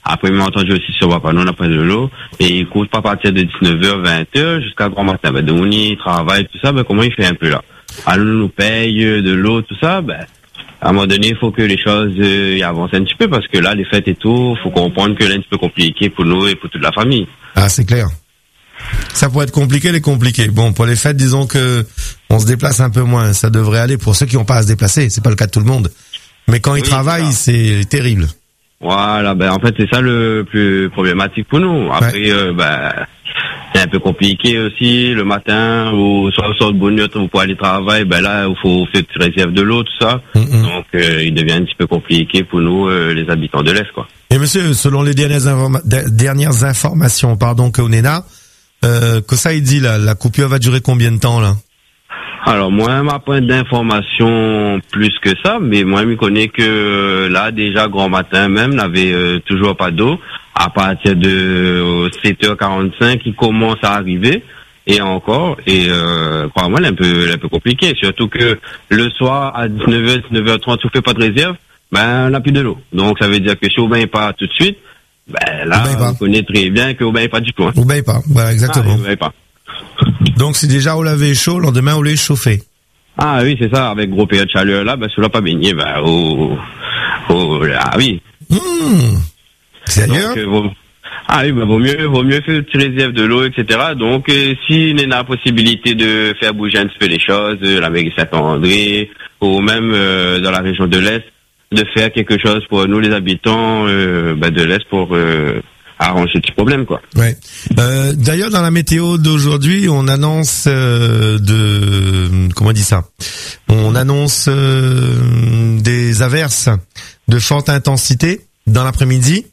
Après, il m'a entendu aussi sur Wapano, on n'a pas de l'eau. Et il court pas à partir de dix-neuf heures, vingt heures jusqu'à grand matin. Ben, donc, il travaille, tout ça, ben, comment il fait un peu là? Alors, on nous paye de l'eau, tout ça, ben, à un moment donné, il faut que les choses euh, avancent un petit peu parce que là, les fêtes et tout, faut comprendre que là, c'est un petit peu compliqué pour nous et pour toute la famille. Ah, c'est clair. Ça pourrait être compliqué, les compliqués. Bon, pour les fêtes, disons que on se déplace un peu moins. Ça devrait aller pour ceux qui n'ont pas à se déplacer. C'est pas le cas de tout le monde. Mais quand ils Oui, travaillent, c'est terrible. Voilà, ben en fait c'est ça le plus problématique pour nous. Après, ouais. euh, ben c'est un peu compliqué aussi le matin ou soit sur le bonheur vous pouvez aller travailler, ben là il faut faire une réserve de l'eau tout ça. Mm-hmm. Donc euh, il devient un petit peu compliqué pour nous euh, les habitants de l'Est quoi. Et monsieur, selon les dernières, informa- dernières informations, pardon, que on a, euh, que ça il dit là, la coupure va durer combien de temps là? Alors moi, ma pointe d'information plus que ça, mais moi, je me connais que là, déjà, grand matin même, n'avait euh, toujours pas d'eau. À partir de euh, sept heures quarante-cinq, il commence à arriver, et encore, et euh, crois-moi, c'est un peu, un peu compliqué. Surtout que le soir, à dix-neuf heures, dix-neuf heures trente, si on fait pas de réserve, ben, on n'a plus de l'eau. Donc, ça veut dire que si on ne pas tout de suite, ben là, on connaît très bien qu'on ne pas du tout. Hein. On ne pas, voilà, exactement. Ah, on pas. Donc si déjà on l'avait chaud, le lendemain on l'a chauffé. Ah oui, c'est ça, avec gros période de chaleur là, ben celui-là pas baigné, ben oh, oh ah oui. Mmh. Sérieux? Donc, euh, vaut, ah oui, ben vaut mieux, vaut mieux faire une petite réserve de l'eau, et cetera. Donc euh, si on a la possibilité de faire bouger un petit peu les choses, euh, la mairie Saint-André, ou même euh, dans la région de l'Est, de faire quelque chose pour nous les habitants euh, ben, de l'Est pour euh, arranger ce problème quoi. Ouais. Euh, d'ailleurs dans la météo d'aujourd'hui, on annonce euh, de comment on dit ça On annonce euh, des averses de forte intensité dans l'après-midi.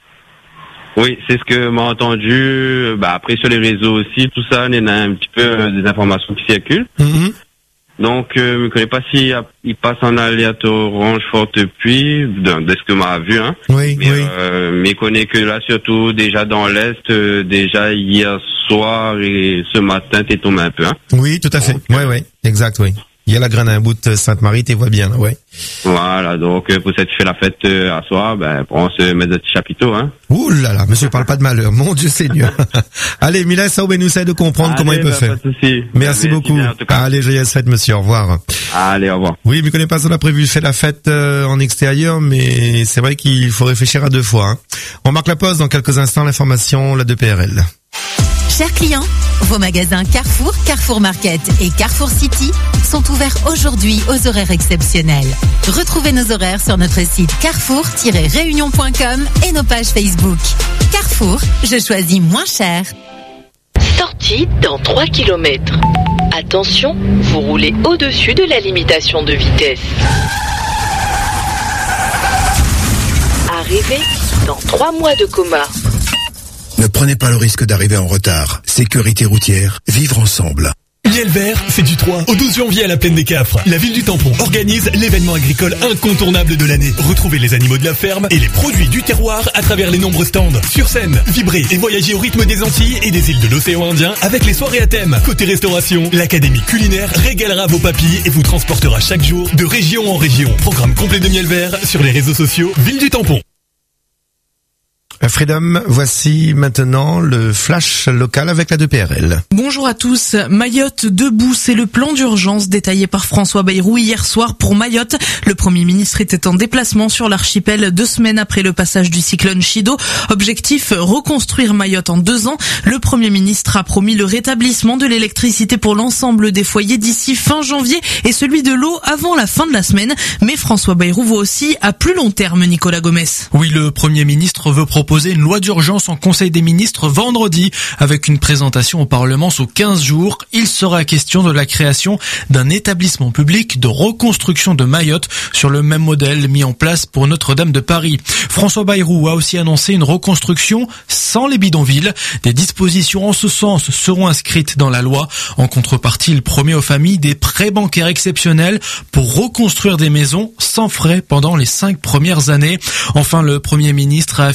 Oui, c'est ce que m'a entendu. Bah après sur les réseaux aussi, tout ça, il y a un petit peu euh, des informations qui circulent. Mm-hmm. Donc, euh, je ne connais pas s'il il passe en alerte orange forte pluie, de, de ce que m'a vu, hein. Oui, mais, oui. Euh, mais je connais que là, surtout, déjà dans l'Est, euh, déjà hier soir et ce matin, t'es tombé un peu, hein. Oui, tout à fait. Oui, oui, exact, oui. Il y a la graine à un bout de Sainte-Marie, tu vois bien, ouais. Voilà, donc pour ça tu fais la fête euh, à soir, ben on se met des petits chapiteaux, hein. Ouh là là, monsieur parle pas de malheur, mon Dieu Seigneur. Allez, Mila Saoub nous essaie de comprendre Allez, comment il peut ben, faire. Pas de souci. Merci Allez, beaucoup. bien, en tout cas. Allez, joyeuse fête, monsieur, au revoir. Allez, au revoir. Oui, mais connais pas ça, on a prévu de faire la fête euh, en extérieur, mais c'est vrai qu'il faut réfléchir à deux fois, hein. On marque la pause dans quelques instants, l'information, la deux P R L. Chers clients, vos magasins Carrefour, Carrefour Market et Carrefour City sont ouverts aujourd'hui aux horaires exceptionnels. Retrouvez nos horaires sur notre site carrefour tiret réunion point com et nos pages Facebook. Carrefour, je choisis moins cher. Sortie dans trois kilomètres. Attention, vous roulez au-dessus de la limitation de vitesse. Arrivée dans trois mois de coma. Ne prenez pas le risque d'arriver en retard. Sécurité routière, vivre ensemble. Miel vert, c'est du trois au douze janvier à la Plaine des Cafres. La ville du Tampon organise l'événement agricole incontournable de l'année. Retrouvez les animaux de la ferme et les produits du terroir à travers les nombreux stands. Sur scène, vibrez et voyagez au rythme des Antilles et des îles de l'océan Indien avec les soirées à thème. Côté restauration, l'Académie culinaire régalera vos papilles et vous transportera chaque jour de région en région. Programme complet de Miel vert sur les réseaux sociaux Ville du Tampon. Freedom, voici maintenant le flash local avec la deux P R L. Bonjour à tous. Mayotte debout, c'est le plan d'urgence détaillé par François Bayrou hier soir pour Mayotte. Le Premier ministre était en déplacement sur l'archipel deux semaines après le passage du cyclone Chido. Objectif, reconstruire Mayotte en deux ans. Le Premier ministre a promis le rétablissement de l'électricité pour l'ensemble des foyers d'ici fin janvier et celui de l'eau avant la fin de la semaine. Mais François Bayrou voit aussi à plus long terme, Nicolas Gomez. Oui, le Premier ministre veut proposer Proposer une loi d'urgence en Conseil des ministres vendredi avec une présentation au Parlement sous quinze jours. Il sera question de la création d'un établissement public de reconstruction de Mayotte sur le même modèle mis en place pour Notre-Dame de Paris. François Bayrou a aussi annoncé une reconstruction sans les bidonvilles. Des dispositions en ce sens seront inscrites dans la loi. En contrepartie, il promet aux familles des prêts bancaires exceptionnels pour reconstruire des maisons sans frais pendant les cinq premières années. Enfin, le Premier ministre a affirmé avec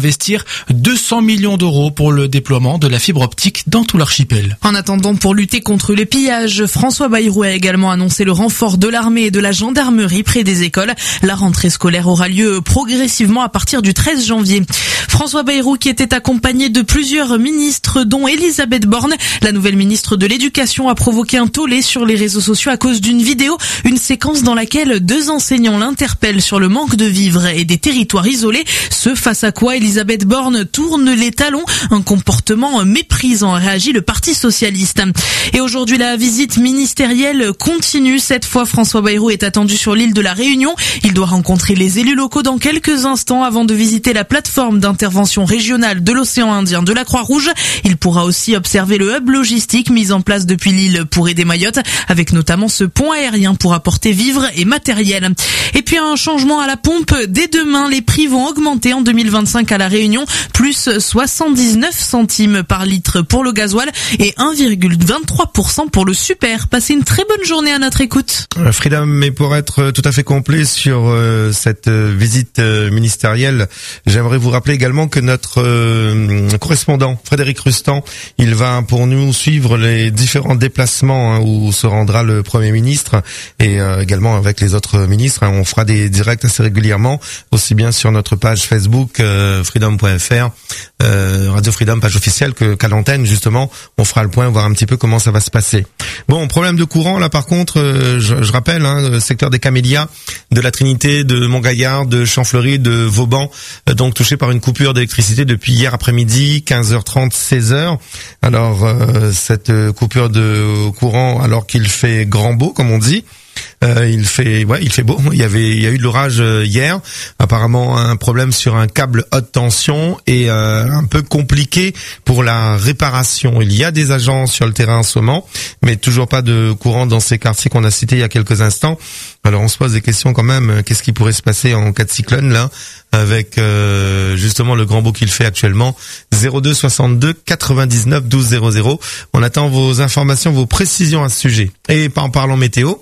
investir deux cents millions d'euros pour le déploiement de la fibre optique dans tout l'archipel. En attendant, pour lutter contre les pillages, François Bayrou a également annoncé le renfort de l'armée et de la gendarmerie près des écoles. La rentrée scolaire aura lieu progressivement à partir du treize janvier. François Bayrou qui était accompagné de plusieurs ministres dont Elisabeth Borne. La nouvelle ministre de l'Éducation a provoqué un tollé sur les réseaux sociaux à cause d'une vidéo, une séquence dans laquelle deux enseignants l'interpellent sur le manque de vivres et des territoires isolés. Ce face à quoi Elisabeth Borne tourne les talons, un comportement méprisant, réagit le Parti socialiste. Et aujourd'hui, la visite ministérielle continue. Cette fois, François Bayrou est attendu sur l'île de la Réunion. Il doit rencontrer les élus locaux dans quelques instants avant de visiter la plateforme d'intervention régionale de l'océan Indien de la Croix-Rouge. Il pourra aussi observer le hub logistique mis en place depuis l'île pour aider Mayotte, avec notamment ce pont aérien pour apporter vivres et matériel. Et puis un changement à la pompe. Dès demain, les prix vont augmenter en deux mille vingt-cinq à la Réunion, plus soixante-dix-neuf centimes par litre pour le gasoil et un virgule vingt-trois pour cent pour le super. Passez une très bonne journée à notre écoute. Frida, mais pour être tout à fait complet sur euh, cette euh, visite euh, ministérielle, j'aimerais vous rappeler également que notre euh, correspondant Frédéric Rustan, il va pour nous suivre les différents déplacements hein, où se rendra le Premier ministre et euh, également avec les autres ministres. Hein, on fera des directs assez régulièrement, aussi bien sur notre page Facebook euh, freedom point f r, euh, Radio Freedom, page officielle, que qu'à l'antenne justement. On fera le point, voir un petit peu comment ça va se passer. Bon, problème de courant là par contre, euh, je, je rappelle, hein, le secteur des Camélias, de la Trinité, de Montgaillard, de Champfleury, de Vauban, euh, donc touché par une coupure d'électricité depuis hier après-midi, quinze heures trente, seize heures. Alors euh, cette coupure de courant alors qu'il fait grand beau comme on dit. Euh, il fait, ouais, il fait beau. Il y avait, il y a eu de l'orage hier. Apparemment, un problème sur un câble haute tension et euh, un peu compliqué pour la réparation. Il y a des agents sur le terrain en ce moment, mais toujours pas de courant dans ces quartiers qu'on a cités il y a quelques instants. Alors, on se pose des questions quand même. Qu'est-ce qui pourrait se passer en cas de cyclone là, avec euh, justement le grand beau qu'il fait actuellement. zéro deux soixante-deux quatre-vingt-dix-neuf douze zéro zéro. On attend vos informations, vos précisions à ce sujet. Et en parlant météo,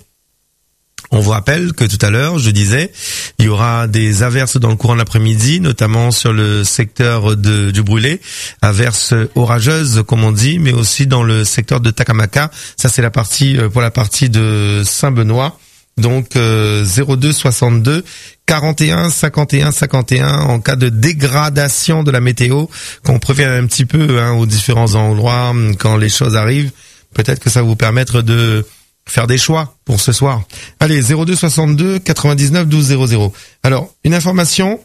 on vous rappelle que tout à l'heure, je disais, il y aura des averses dans le courant de l'après-midi, notamment sur le secteur de, du Brûlé, averses orageuses, comme on dit, mais aussi dans le secteur de Takamaka. Ça, c'est la partie, pour la partie de Saint-Benoît. Donc, euh, zéro deux soixante-deux quarante et un cinquante et un cinquante et un en cas de dégradation de la météo, qu'on prévient un petit peu, hein, aux différents endroits quand les choses arrivent. Peut-être que ça va vous permettre de faire des choix pour ce soir. Allez, zéro deux soixante-deux quatre-vingt-dix-neuf douze zéro zéro. Alors, une information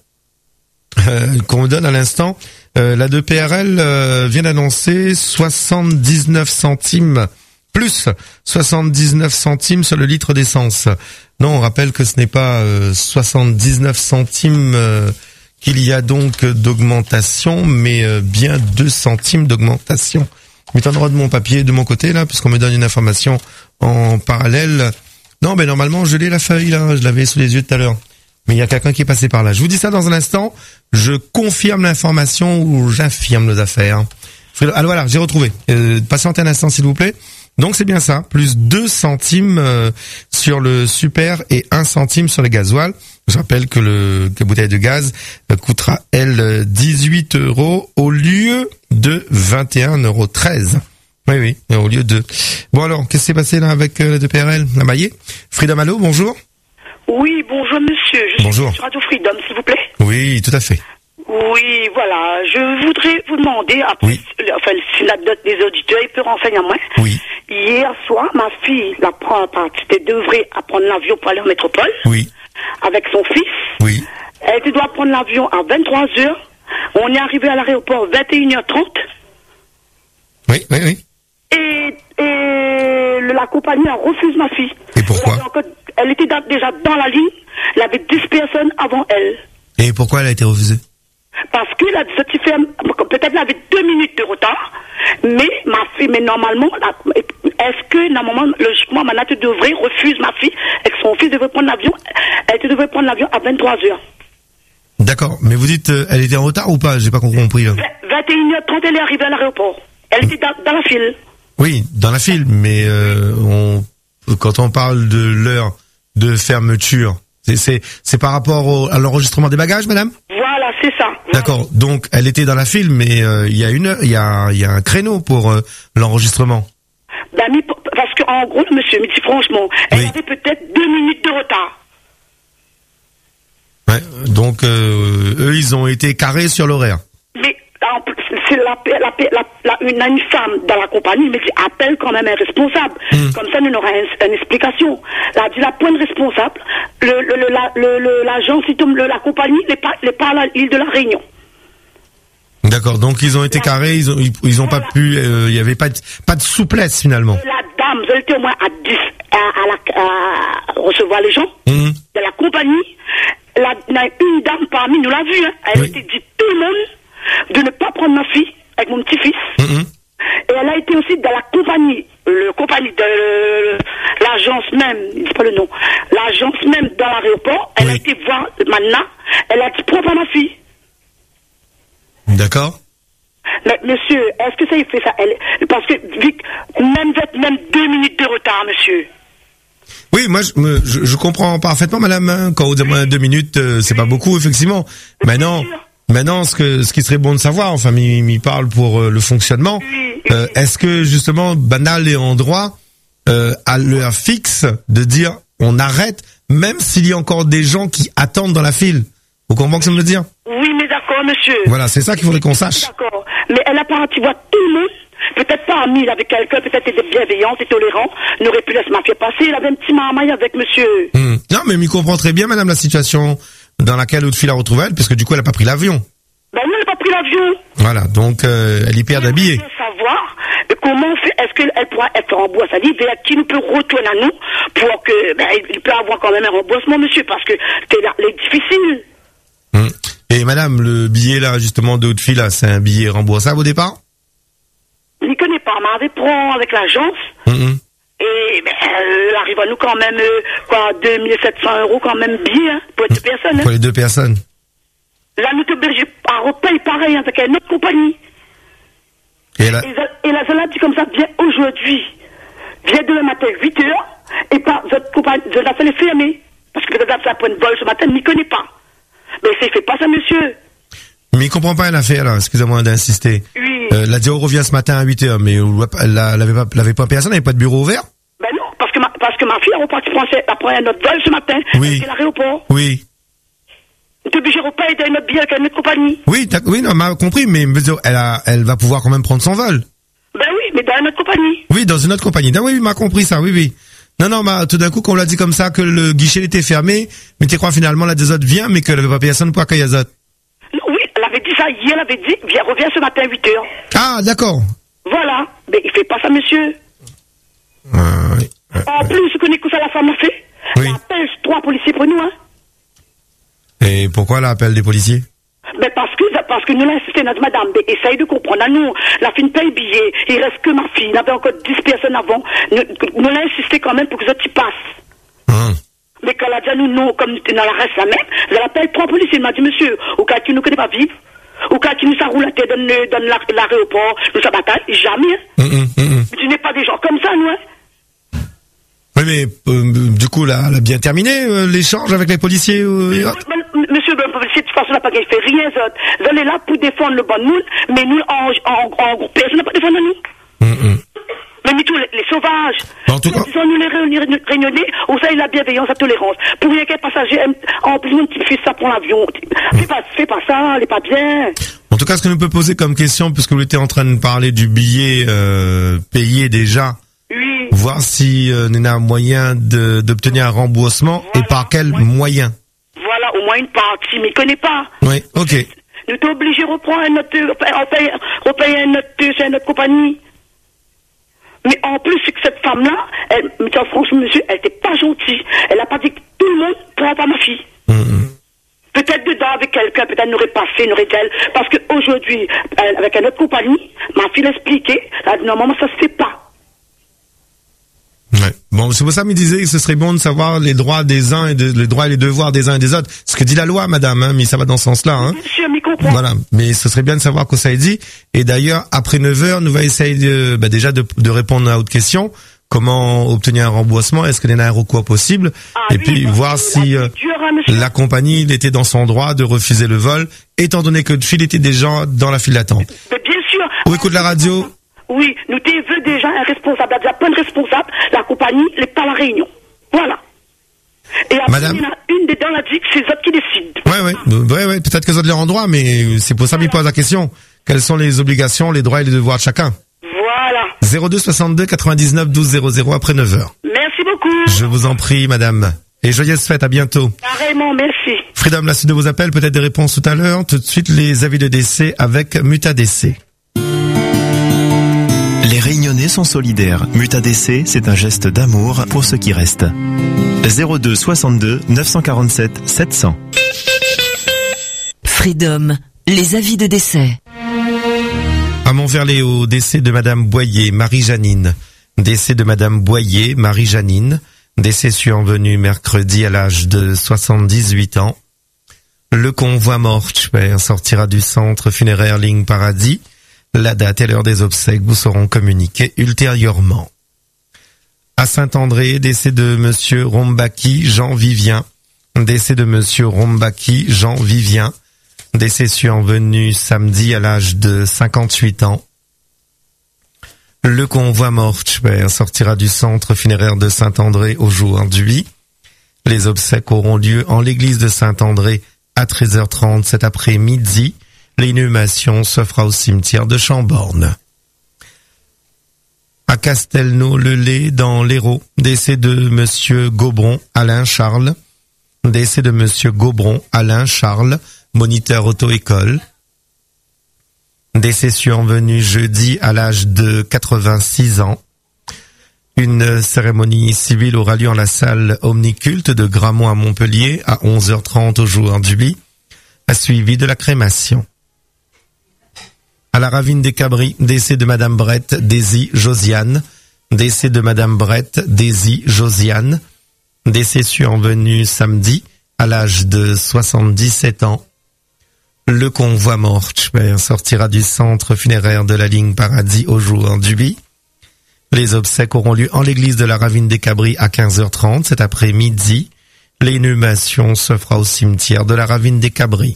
euh, qu'on me donne à l'instant, euh, la deux P R L euh, vient d'annoncer soixante-dix-neuf centimes, plus soixante-dix-neuf centimes sur le litre d'essence. Non, on rappelle que ce n'est pas euh, soixante-dix-neuf centimes euh, qu'il y a donc d'augmentation, mais euh, bien deux centimes d'augmentation. Je m'étonnerai de mon papier de mon côté là, puisqu'on me donne une information en parallèle. Non, mais normalement, je l'ai la feuille là, je l'avais sous les yeux tout à l'heure. Mais il y a quelqu'un qui est passé par là. Je vous dis ça dans un instant. Je confirme l'information ou j'affirme nos affaires. Alors voilà, j'ai retrouvé. Euh, patientez un instant s'il vous plaît. Donc c'est bien ça, plus deux centimes euh, sur le super et un centime sur le gasoil. Je rappelle que le que la bouteille de gaz euh, coûtera, elle, dix-huit euros au lieu de vingt et un euros treize. Oui, oui, au lieu de... Bon alors, qu'est-ce qui s'est passé là avec euh, la deux P R L, la Maillé? Frida Malo, bonjour. Oui, bonjour monsieur. Je bonjour. suis sur Radio Freedom, s'il vous plaît. Oui, tout à fait. Oui, voilà. Je voudrais vous demander, après, oui. enfin, si la note des auditeurs, il peut renseigner à moi. Oui. Hier soir, ma fille, la prend, c'était devrait à prendre l'avion pour aller en métropole. Oui. Avec son fils. Oui. Elle doit prendre l'avion à vingt-trois heures. On est arrivé à l'aéroport vingt et une heures trente. Oui, oui, oui. Et, et la compagnie a refusé ma fille. Et pourquoi? Elle, encore, elle était déjà dans la ligne. Il y avait dix personnes avant elle. Et pourquoi elle a été refusée? Parce que la peut-être elle avait deux minutes de retard, mais ma fille, mais normalement, est-ce que normalement, logiquement, Manate devrait refuser ma fille et que son fils devrait prendre l'avion, elle devrait prendre l'avion à vingt-trois heures. D'accord, mais vous dites, euh, elle était en retard ou pas? J'ai pas compris là. vingt et une heures trente, elle est arrivée à l'aéroport. Elle était dans, dans la file. Oui, dans la file, mais euh, on, quand on parle de l'heure de fermeture, c'est c'est c'est par rapport au, à l'enregistrement des bagages, madame? Voilà, c'est ça. Voilà. D'accord. Donc, elle était dans la file, mais euh, il y a une heure, il y a, il y a un créneau pour euh, l'enregistrement. Ben, mais pour- parce qu'en gros, monsieur, me dit franchement, elle avait peut-être deux minutes de retard. Ouais. Donc, euh, eux, ils ont été carrés sur l'horaire. Mais en plus, c'est la, la, la, la- une, une femme dans la compagnie me dit appelle quand même un responsable. Comme ça, nous aura une, une explication. Elle a dit la pointe responsable, le, le, le, la, le, le- l'agence, le, la compagnie n'est pas, n'est pas à l'île de la Réunion. D'accord. Donc, ils ont été carrés, ils ont, ils, ils ont pas pu, euh, il y avait pas de, pas de souplesse finalement. La dame, elle était au moins à dix à, à, la, à recevoir les gens Mhm. de la compagnie. La, la- une dame parmi nous l'a vu, hein. Elle a été dit tout le monde de ne pas prendre ma fille avec mon petit-fils. Mhm. Et elle a été aussi dans la compagnie, le compagnie de euh, l'agence même, je dis pas le nom, l'agence même dans l'aéroport. Elle a été voir maintenant. Elle a dit prends pas ma fille. D'accord. Mais monsieur, est-ce que ça il fait ça elle, parce que vu que même même deux minutes de retard, monsieur. Oui, moi, je, me- je, je comprends parfaitement, madame, hein, quand vous dites moins deux minutes, euh, c'est pas beaucoup, effectivement. Maintenant, maintenant, ce que, ce qui serait bon de savoir, enfin, il, il parle pour euh, le fonctionnement, euh, est-ce que, justement, Banal est en droit, euh, à l'heure fixe, de dire, on arrête, même s'il y a encore des gens qui attendent dans la file? Vous comprenez ce que je veux dire? Oui, mais d'accord, monsieur. Voilà, c'est ça qu'il faudrait qu'on sache. D'accord. Mais elle a pas tu vois tout le monde. Peut-être pas ami avec quelqu'un, peut-être était bienveillante et tolérante, n'aurait pu laisser ma fille passer. Il avait un petit marmaille avec monsieur. Hmm. Non, mais il comprend très bien, madame, la situation dans laquelle l'autre fille la retrouve elle, puisque du coup, elle a pas pris l'avion. Ben non, elle n'a pas pris l'avion. Voilà, donc, euh, elle y perd d'habiller. Je veux savoir euh, comment on fait, est-ce qu'elle pourra être remboursée, c'est-à-dire vers qui nous peut retourner à nous pour que, ben, il peut avoir quand même un remboursement, monsieur, parce que c'est là, c'est difficile. Hmm. Et madame, le billet là, justement, de haute fille là, c'est un billet remboursable au départ? Il ne connaît pas, mais elle prend avec l'agence. Mhm. Et ben, euh, elle arrive à nous quand même, euh, quoi, deux mille sept cents euros quand même bien, hein, pour deux personnes. Pour Hein. les deux personnes. Là, nous te berger à repaye pareil hein, avec une autre compagnie. Et là, Et, la- et la Zola dit comme ça, viens aujourd'hui, viens demain matin, huit heures, et pas, votre compagnie, je la fais fermer. Parce que peut-être ça prend une vol ce matin, il n'y connaît pas. Mais c'est fait pas ça, monsieur. mais il comprend pas l'affaire là, excusez-moi d'insister. Oui. Euh, la Diao revient ce matin à huit heures, mais elle la- elle avait pas, elle avait pas personne, elle avait pas de bureau ouvert? Ben non, parce que ma, parce que ma fille a reparti penser à prendre un autre vol ce matin. Oui. C'est l'aéroport. Oui. Tu es obligé de repayer d'un autre billet avec une autre compagnie. Oui, t'as- oui, non, m'a compris, mais elle a, elle va pouvoir quand même prendre son vol. Ben oui, mais dans une autre compagnie. Oui, dans une autre compagnie. Non, oui, oui, m'a compris ça, oui, oui. Non, non, bah, tout d'un coup, qu'on l'a dit comme ça, que le guichet était fermé, mais tu crois finalement la des autres vient, mais qu'elle avait pas personne pour accueillir les autres. Oui, elle avait dit ça hier, elle avait dit, viens, reviens ce matin à huit heures. Ah, d'accord. Voilà. Mais il fait pas ça, monsieur. Euh, oui. En plus, vous connaissez que ça la femme a fait. Oui. Elle appelle trois policiers pour nous, hein. Et pourquoi l'appel des policiers? Mais parce que, parce que nous l'avons insisté, notre madame, mais essaye de comprendre. À nous, la fille ne paye billet. Il reste que ma fille. Il y avait encore dix personnes avant. Nous, nous l'avons insisté quand même pour que ça tu passes. Hein. Mais quand elle a dit à nous, non, comme nous dans la reste la même, elle appelle trois policiers. Elle m'a dit, monsieur, au cas qui ne connaît pas vivre, au cas qui nous s'enroule la tête dans, le- dans la- l'aéroport, nous ça bataille, jamais. Hein. Hum, hum, hum, hum. Mais tu n'es pas des gens comme ça, nous, hein. Oui, mais euh, du coup, là, elle a bien terminé euh, l'échange avec les policiers euh, et autres. M- Monsieur le policier, de toute façon, n'a pas fait rien d'autre. Vous allez là pour défendre le bon monde, mais nous, en, en, en groupe, personne n'a pas défendu nous. Hum, hum. Mais nous, tous les, les sauvages. En tout cas- Disons, nous, les réunionnais, réunionnais, où ça, il a bienveillance, la tolérance. Pour rien qu'un passager, aime- en plus, mon petit fils, ça prend l'avion. Fais pas, fais pas ça, elle est pas bien. En tout cas, ce que nous peut poser comme question, puisque vous étiez en train de parler du billet euh, payé déjà, Oui. voir si euh, il y a un moyen de- d'obtenir un remboursement et par quel moyen. Voilà, au moins une partie, mais il connaît pas. Oui, ok. Nous t'es obligé de reprendre un autre, repayer, repayer un autre, c'est notre compagnie. Mais en plus, c'est que cette femme-là, elle, mais tiens, franchement, monsieur, elle était pas gentille. Elle a pas dit que tout le monde prend pas ma fille. Peut-être dedans avec quelqu'un, peut-être n'aurait pas fait, n'aurait elle. Parce qu'aujourd'hui, avec une autre compagnie, ma fille l'expliquait, elle a dit non, maman, ça se fait pas. Ouais. Bon, c'est pour ça qu'il me disait que ce serait bon de savoir les droits des uns et de, les droits et les devoirs des uns et des autres. Ce que dit la loi, madame, hein, mais ça va dans ce sens-là. Hein. Monsieur, m'y comprend. Voilà. Mais ce serait bien de savoir quoi ça est dit. Et d'ailleurs, après neuf heures, nous va essayer de, bah, déjà de, de répondre à votre question, comment obtenir un remboursement, est-ce qu'il y en a un recours possible, Ah et oui, puis bon, voir si euh, dur, hein, monsieur. la compagnie il était dans son droit de refuser le vol, étant donné que il était déjà dans la file d'attente. Mais bien sûr. Ou écoute la radio. Oui, nous devons déjà un responsable, déjà plein de responsables, la compagnie, les pas la réunion. Voilà. Et après, Madame. il y en a une dedans, là, dit que c'est eux qui décident. Ouais, ouais, ouais, ouais. Peut-être que ça de leur endroit, mais c'est pour ça qu'ils posent la question. Quelles sont les obligations, les droits et les devoirs de chacun? Voilà. zéro deux soixante-deux quatre-vingt-dix-neuf douze zéro zéro après neuf heures. Merci beaucoup. Je vous en prie, madame. Et joyeuses fêtes, à bientôt. Carrément, merci. Freedom, la suite de vos appels, peut-être des réponses tout à l'heure. Tout de suite, les avis de décès avec Muta D C. Les Réunionnais sont solidaires. Muta D C, c'est un geste d'amour pour ceux qui restent. zéro deux soixante-deux neuf cent quarante-sept sept cents. Freedom, les avis de décès. À Montverlet, décès de madame Boyer, Marie-Janine. Décès de madame Boyer, Marie-Janine. Décès survenu mercredi à l'âge de soixante-dix-huit ans. Le convoi mortuaire sortira du centre funéraire Ligne Paradis. La date et l'heure des obsèques vous seront communiquées ultérieurement. À Saint-André, décès de monsieur Rombaki Jean Vivien. Décès de monsieur Rombaki Jean Vivien. Décès survenu samedi à l'âge de cinquante-huit ans. Le convoi mortuaire sortira du centre funéraire de Saint-André aujourd'hui. Les obsèques auront lieu en l'église de Saint-André à treize heures trente cet après-midi. L'inhumation se fera au cimetière de Chamborne. À Castelnau-le-Lay, dans l'Hérault, décès de monsieur Gobron Alain Charles. Décès de monsieur Gobron Alain Charles, moniteur auto-école. Décès survenu jeudi à l'âge de quatre-vingt-six ans. Une cérémonie civile aura lieu en la salle Omniculte de Gramont à Montpellier à onze heures trente aujourd'hui, suivi de la crémation. À la Ravine des Cabris, décès de madame Brett Daisy Josiane. Décès de madame Brett Daisy Josiane. Décès survenu samedi à l'âge de soixante-dix-sept ans. Le convoi mortuaire sortira du centre funéraire de la Ligne Paradis aujourd'hui. Les obsèques auront lieu en l'église de la Ravine des Cabris à quinze heures trente cet après-midi. L'inhumation se fera au cimetière de la Ravine des Cabris.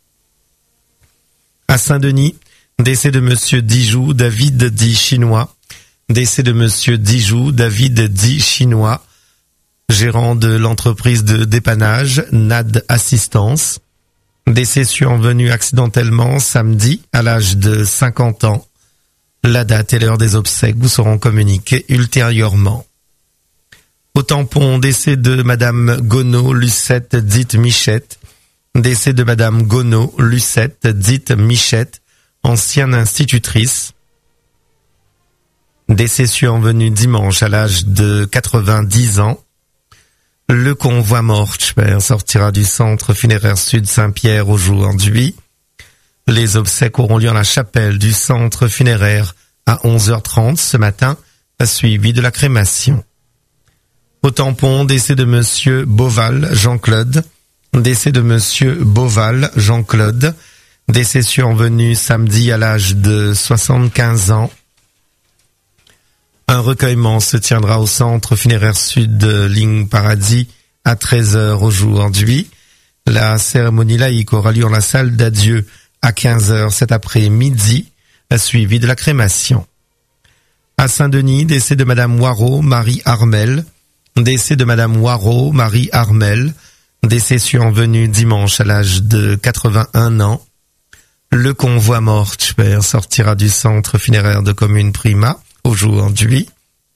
À Saint-Denis, décès de monsieur Dijou David dit Chinois. Décès de monsieur Dijou David dit Chinois, gérant de l'entreprise de dépannage N A D Assistance. Décès survenu accidentellement samedi à l'âge de cinquante ans. La date et l'heure des obsèques vous seront communiquées ultérieurement. Au tampon, décès de madame Gonneau Lucette dite Michette. Décès de madame Gonneau Lucette dite Michette, ancienne institutrice. Décès survenu dimanche à l'âge de quatre-vingt-dix ans. Le convoi mortuaire sortira du centre funéraire Sud Saint-Pierre aujourd'hui. Les obsèques auront lieu en la chapelle du centre funéraire à onze heures trente ce matin, suivi de la crémation. Au tampon, décès de monsieur Beauval Jean-Claude. Décès de monsieur Beauval Jean-Claude. Décès survenu samedi à l'âge de soixante-quinze ans. Un recueillement se tiendra au centre funéraire Sud Ligne Paradis à treize heures aujourd'hui. La cérémonie laïque aura lieu en la salle d'adieu à quinze heures cet après-midi, suivi de la crémation. À Saint-Denis, décès de madame Waro Marie Armel. Décès de madame Waro Marie Armel. Décès survenu dimanche à l'âge de quatre-vingt-un ans. Le convoi mortuaire sortira du centre funéraire de commune Prima aujourd'hui.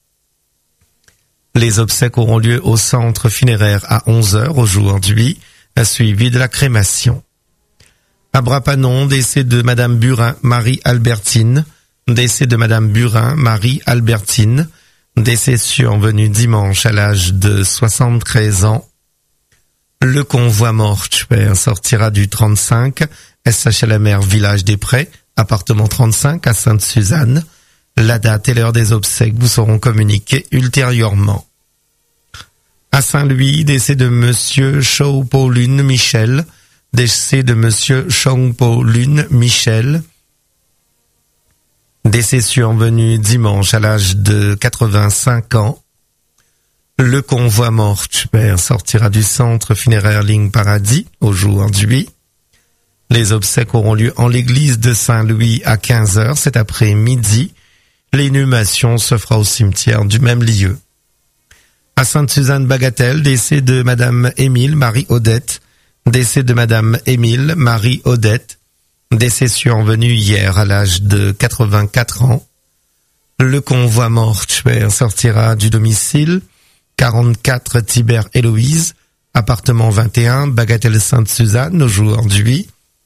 Les obsèques auront lieu au centre funéraire à onze heures aujourd'hui, suivi de la crémation. À Brapanon, décès de madame Burin Marie Albertine. Décès de madame Burin Marie Albertine. Décès survenu dimanche à l'âge de soixante-treize ans. Le convoi mortuaire sortira du trente-cinq S H L M R Village des Prés, appartement trente-cinq à Sainte-Suzanne. La date et l'heure des obsèques vous seront communiquées ultérieurement. À Saint-Louis, décès de monsieur Chau-Po-Lune Michel. Décès de monsieur Chau-Po-Lune Michel. Décès survenu dimanche à l'âge de quatre-vingt-cinq ans. Le convoi mortuaire sortira du centre funéraire Ligne Paradis aujourd'hui. Les obsèques auront lieu en l'église de Saint-Louis à quinze heures cet après-midi. L'inhumation se fera au cimetière du même lieu. À Sainte-Suzanne-Bagatelle, décès de Madame Émile Marie-Odette. Décès de Madame Émile Marie-Odette. Décès survenu hier à l'âge de quatre-vingt-quatre ans. Le convoi mortuaire sortira du domicile quarante-quatre Tibère Héloïse, appartement vingt et un, Bagatelle Sainte-Suzanne, aujourd'hui.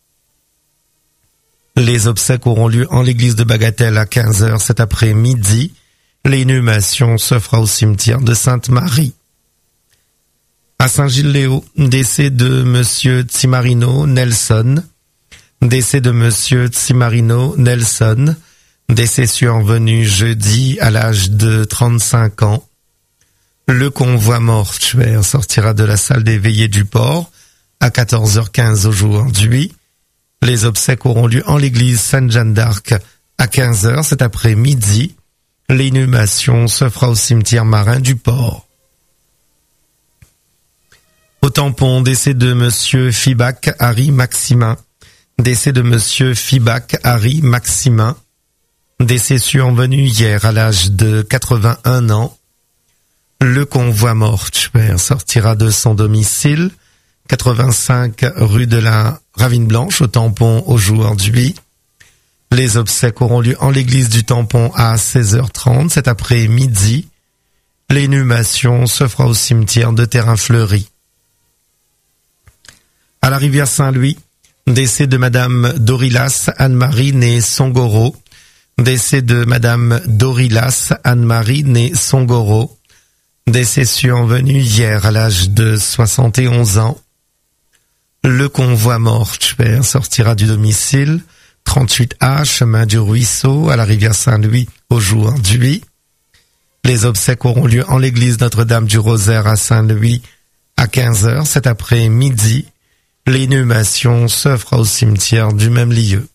Les obsèques auront lieu en l'église de Bagatelle à quinze heures cet après-midi. L'inhumation se fera au cimetière de Sainte-Marie. À Saint-Gilles-Léo, décès de Monsieur Tsimarino Nelson. Décès de Monsieur Tsimarino Nelson. Décès survenu jeudi à l'âge de trente-cinq ans. Le convoi mortuaire sortira de la salle des veillées du port à quatorze heures quinze aujourd'hui. Les obsèques auront lieu en l'église Sainte-Jeanne d'Arc à quinze heures cet après-midi. L'inhumation se fera au cimetière marin du port. Au tampon, décès de Monsieur Fibac Harry Maximin. Décès de Monsieur Fibac Harry Maximin. Décès survenu hier à l'âge de quatre-vingt-un ans. Le convoi mortuaire sortira de son domicile, quatre-vingt-cinq rue de la Ravine Blanche au tampon aujourd'hui. Les obsèques auront lieu en l'église du tampon à seize heures trente cet après-midi. L'inhumation se fera au cimetière de Terrain Fleuri. À la rivière Saint-Louis, décès de Madame Dorilas Anne-Marie née Songoro. Décès de Madame Dorilas Anne-Marie née Songoro. Décès survenu hier à l'âge de soixante et onze ans. Le convoi mortuaire sortira du domicile trente-huit A, chemin du Ruisseau, à la rivière Saint-Louis, aujourd'hui. Les obsèques auront lieu en l'église Notre-Dame du Rosaire à Saint-Louis à quinze heures cet après-midi. L'inhumation se fera au cimetière du même lieu.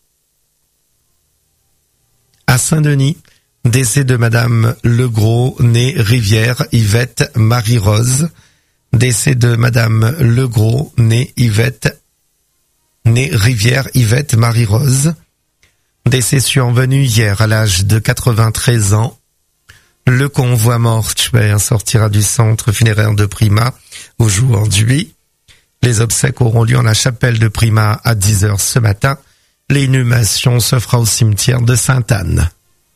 À Saint-Denis, décès de Madame Legros, née Rivière Yvette Marie-Rose. Décès de Madame Legros, née Yvette, née Rivière Yvette Marie-Rose. Décès survenu hier à l'âge de quatre-vingt-treize ans. Le convoi mortuaire sortira du centre funéraire de Prima aujourd'hui. Les obsèques auront lieu en la chapelle de Prima à dix heures ce matin. L'inhumation se fera au cimetière de Sainte-Anne.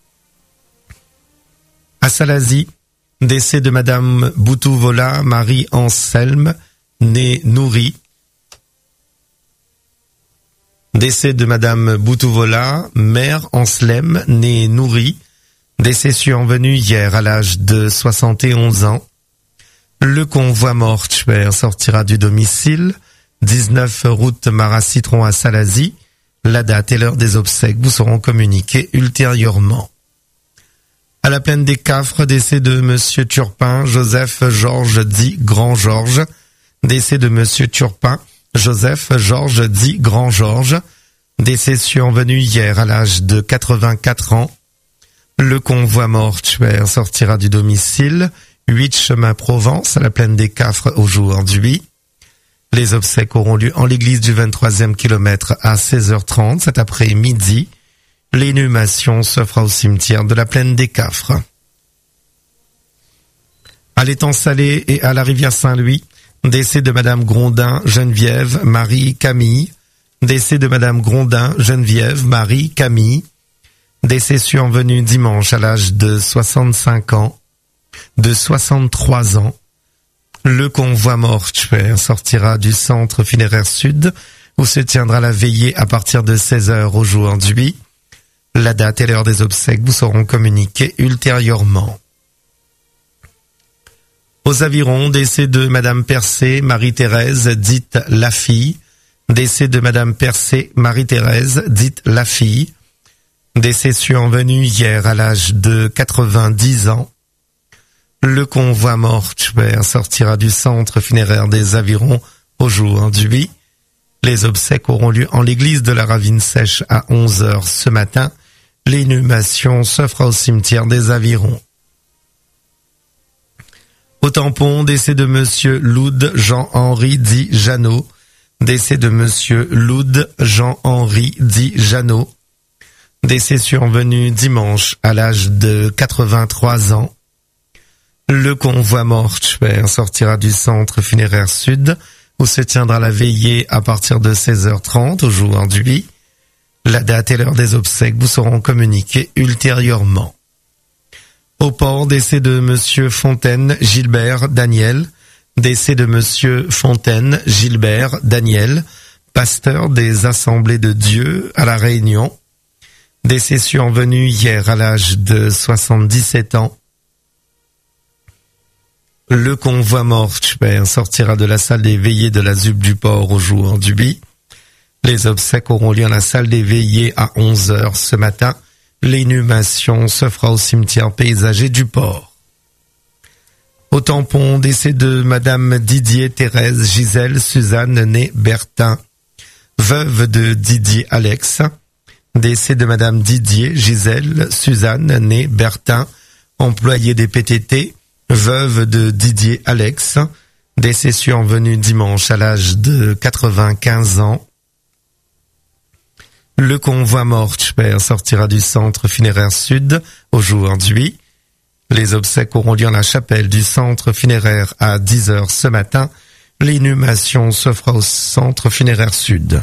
À Salazie, décès de Madame Boutouvola Marie-Anselme, née Nourri. Décès de Madame Boutouvola, mère Anselme, née Nourri. Décès survenu hier à l'âge de soixante et onze ans. Le convoi mortuaire sortira du domicile, dix-neuf route Marat-Citron à Salazie. La date et l'heure des obsèques vous seront communiquées ultérieurement. À la plaine des Cafres, décès de Monsieur Turpin, Joseph Georges dit Grand Georges. Décès de Monsieur Turpin, Joseph Georges dit Grand Georges. Décès survenu hier à l'âge de quatre-vingt-quatre ans. Le convoi mortuaire sortira du domicile, huit chemin Provence à la plaine des Cafres aujourd'hui. Les obsèques auront lieu en l'église du vingt-troisième kilomètre à seize heures trente cet après-midi. L'inhumation se fera au cimetière de la plaine des Cafres. À l'étang Salé et à la rivière Saint-Louis, décès de Madame Grondin, Geneviève, Marie, Camille. Décès de Madame Grondin, Geneviève, Marie, Camille. Décès survenu dimanche à l'âge de soixante-cinq ans, de soixante-trois ans. Le convoi mortuaire sortira du centre funéraire sud, où se tiendra la veillée à partir de seize heures aujourd'hui. La date et l'heure des obsèques vous seront communiquées ultérieurement. Aux Avirons, décès de Madame Percé, Marie-Thérèse, dite la fille. Décès de Madame Percé, Marie-Thérèse, dite la fille. Décès survenu hier à l'âge de quatre-vingt-dix ans. Le convoi mortuaire sortira du centre funéraire des Avirons aujourd'hui. Les obsèques auront lieu en l'église de la Ravine Sèche à onze heures ce matin. L'inhumation se fera au cimetière des Avirons. Au tampon, décès de monsieur Loud Jean-Henri dit Jeannot. Décès de monsieur Loud Jean-Henri dit Jeannot. Décès survenu dimanche à l'âge de quatre-vingt-trois ans. Le convoi mortuaire sortira du centre funéraire sud où se tiendra la veillée à partir de seize heures trente aujourd'hui. La date et l'heure des obsèques vous seront communiquées ultérieurement. Au port, décès de monsieur Fontaine Gilbert Daniel. Décès de monsieur Fontaine Gilbert Daniel, pasteur des Assemblées de Dieu à La Réunion. Décès survenu hier à l'âge de soixante-dix-sept ans. Le convoi mortuaire sortira de la salle des veillées de la Z U P du port aujourd'hui. Les obsèques auront lieu à la salle des veillées à onze heures ce matin. L'inhumation se fera au cimetière paysager du port. Au tampon, décès de madame Didier Thérèse Gisèle Suzanne née Bertin, veuve de Didier Alex. Décès de madame Didier Gisèle Suzanne née Bertin, employée des P T T, veuve de Didier Alex. Décès survenu dimanche à l'âge de quatre-vingt-quinze ans. Le convoi mortuaire sortira du centre funéraire sud aujourd'hui. Les obsèques auront lieu à la chapelle du centre funéraire à dix heures ce matin. L'inhumation se fera au centre funéraire sud.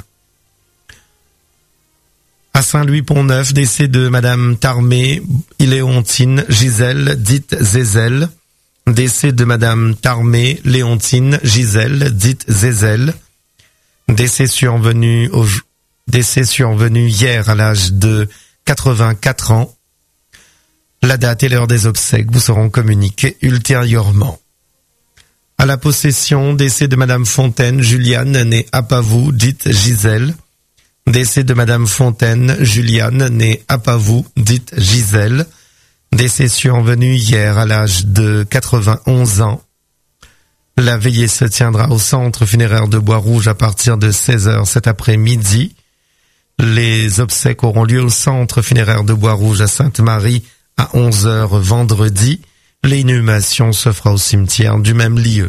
À Saint-Louis-Pont-Neuf, décès de madame Tarmé Léontine Gisèle dite Zézel. Décès de madame Tarmé Léontine Gisèle dite Zézel. Décès survenu au décès survenu hier à l'âge de quatre-vingt-quatre ans. La date et l'heure des obsèques vous seront communiquées ultérieurement. À la possession, décès de madame Fontaine Juliane née Apavou dite Gisèle. Décès de madame Fontaine Juliane née Apavou dite Gisèle. Décès survenu hier à l'âge de quatre-vingt-onze ans. La veillée se tiendra au centre funéraire de Bois-Rouge à partir de seize heures cet après-midi. Les obsèques auront lieu au centre funéraire de Bois-Rouge à Sainte-Marie à onze heures vendredi. L'inhumation se fera au cimetière du même lieu.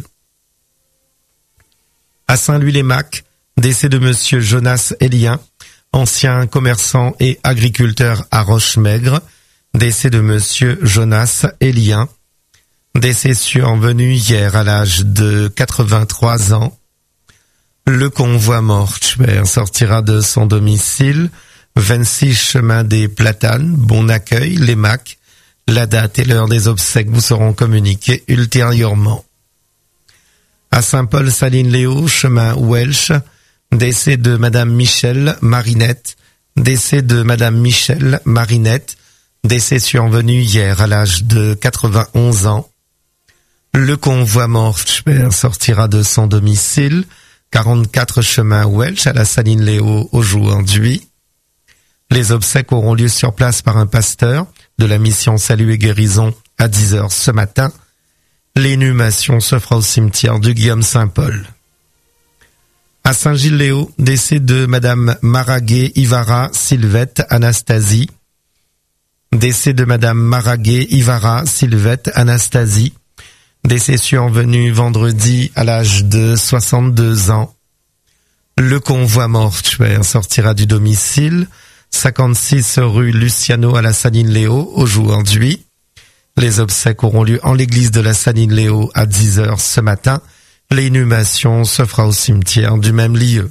À Saint-Louis-les-Macs, décès de monsieur Jonas Élien, ancien commerçant et agriculteur à Rochemaigre. Décès de monsieur Jonas Élien. Décès survenu hier à l'âge de quatre-vingt-trois ans. Le convoi mortuaire sortira de son domicile, vingt-six chemin des Platanes, Bon Accueil, les Macs. La date et l'heure des obsèques vous seront communiquées ultérieurement. À Saint-Paul-Saline-Léo, chemin Welsh, décès de madame Michel Marinette. Décès de madame Michel Marinette. Décès survenu hier à l'âge de quatre-vingt-onze ans. Le convoi mortuaire sortira de son domicile, quarante-quatre chemin Welsh à la Saline-Léo aujourd'hui. Les obsèques auront lieu sur place par un pasteur de la mission Salut et Guérison à dix heures ce matin. L'inhumation se fera au cimetière du Guillaume-Saint-Paul. À Saint-Gilles-Léo, décès de madame Maraguet Ivara Sylvette Anastasie. Décès de madame Maraguet Ivara Sylvette Anastasie. Décès survenu vendredi à l'âge de soixante-deux ans. Le convoi mortuaire sortira du domicile, cinquante-six rue Luciano à la Saline-Léo aujourd'hui. Les obsèques auront lieu en l'église de la Saline-Léo à dix heures ce matin. L'inhumation se fera au cimetière du même lieu.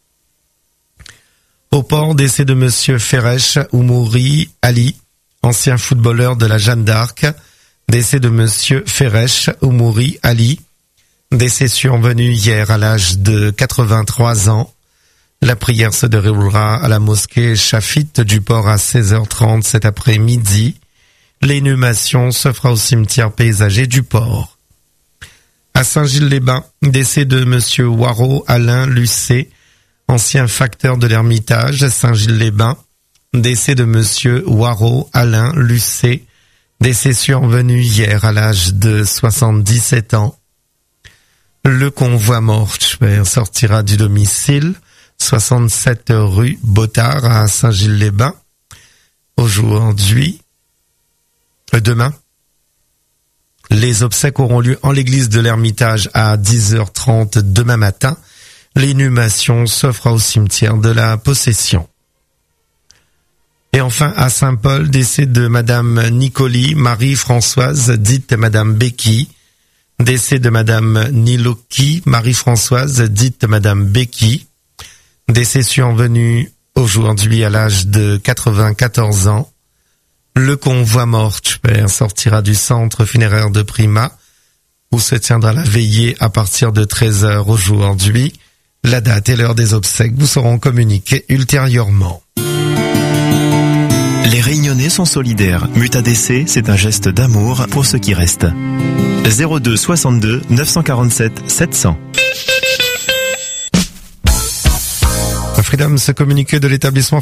Au port, décès de monsieur Feresh Oumouri Ali, ancien footballeur de la Jeanne d'Arc. Décès de monsieur Feresh Oumouri Ali. Décès survenu hier à l'âge de quatre-vingt-trois ans. La prière se déroulera à la mosquée Chafite du port à seize heures trente cet après-midi. L'inhumation se fera au cimetière paysager du port. À Saint-Gilles-les-Bains, décès de monsieur Waro Alain Lucet, ancien facteur de l'Ermitage Saint-Gilles-les-Bains. Décès de monsieur Waro Alain Lucet. Décès survenu hier à l'âge de soixante-dix-sept ans. Le convoi mortuaire sortira du domicile, soixante-sept rue Bottard à Saint-Gilles-les-Bains. aujourd'hui, euh, demain. Les obsèques auront lieu en l'église de l'Ermitage à dix heures trente demain matin. L'inhumation se fera au cimetière de la Possession. Et enfin, à Saint-Paul, décès de Madame Nicoli Marie-Françoise, dite Madame Becky. Décès de Madame Niloki Marie-Françoise, dite Madame Becky. Décès survenu aujourd'hui à l'âge de quatre-vingt-quatorze ans. Le convoi mortuaire sortira du centre funéraire de Prima, où se tiendra la veillée à partir de treize heures aujourd'hui. La date et l'heure des obsèques vous seront communiquées ultérieurement. Les Réunionnais sont solidaires. Mutadc, c'est un geste d'amour pour ceux qui restent. zéro deux soixante-deux neuf cent quarante-sept sept cents. Freedom, ce communiqué de l'établissement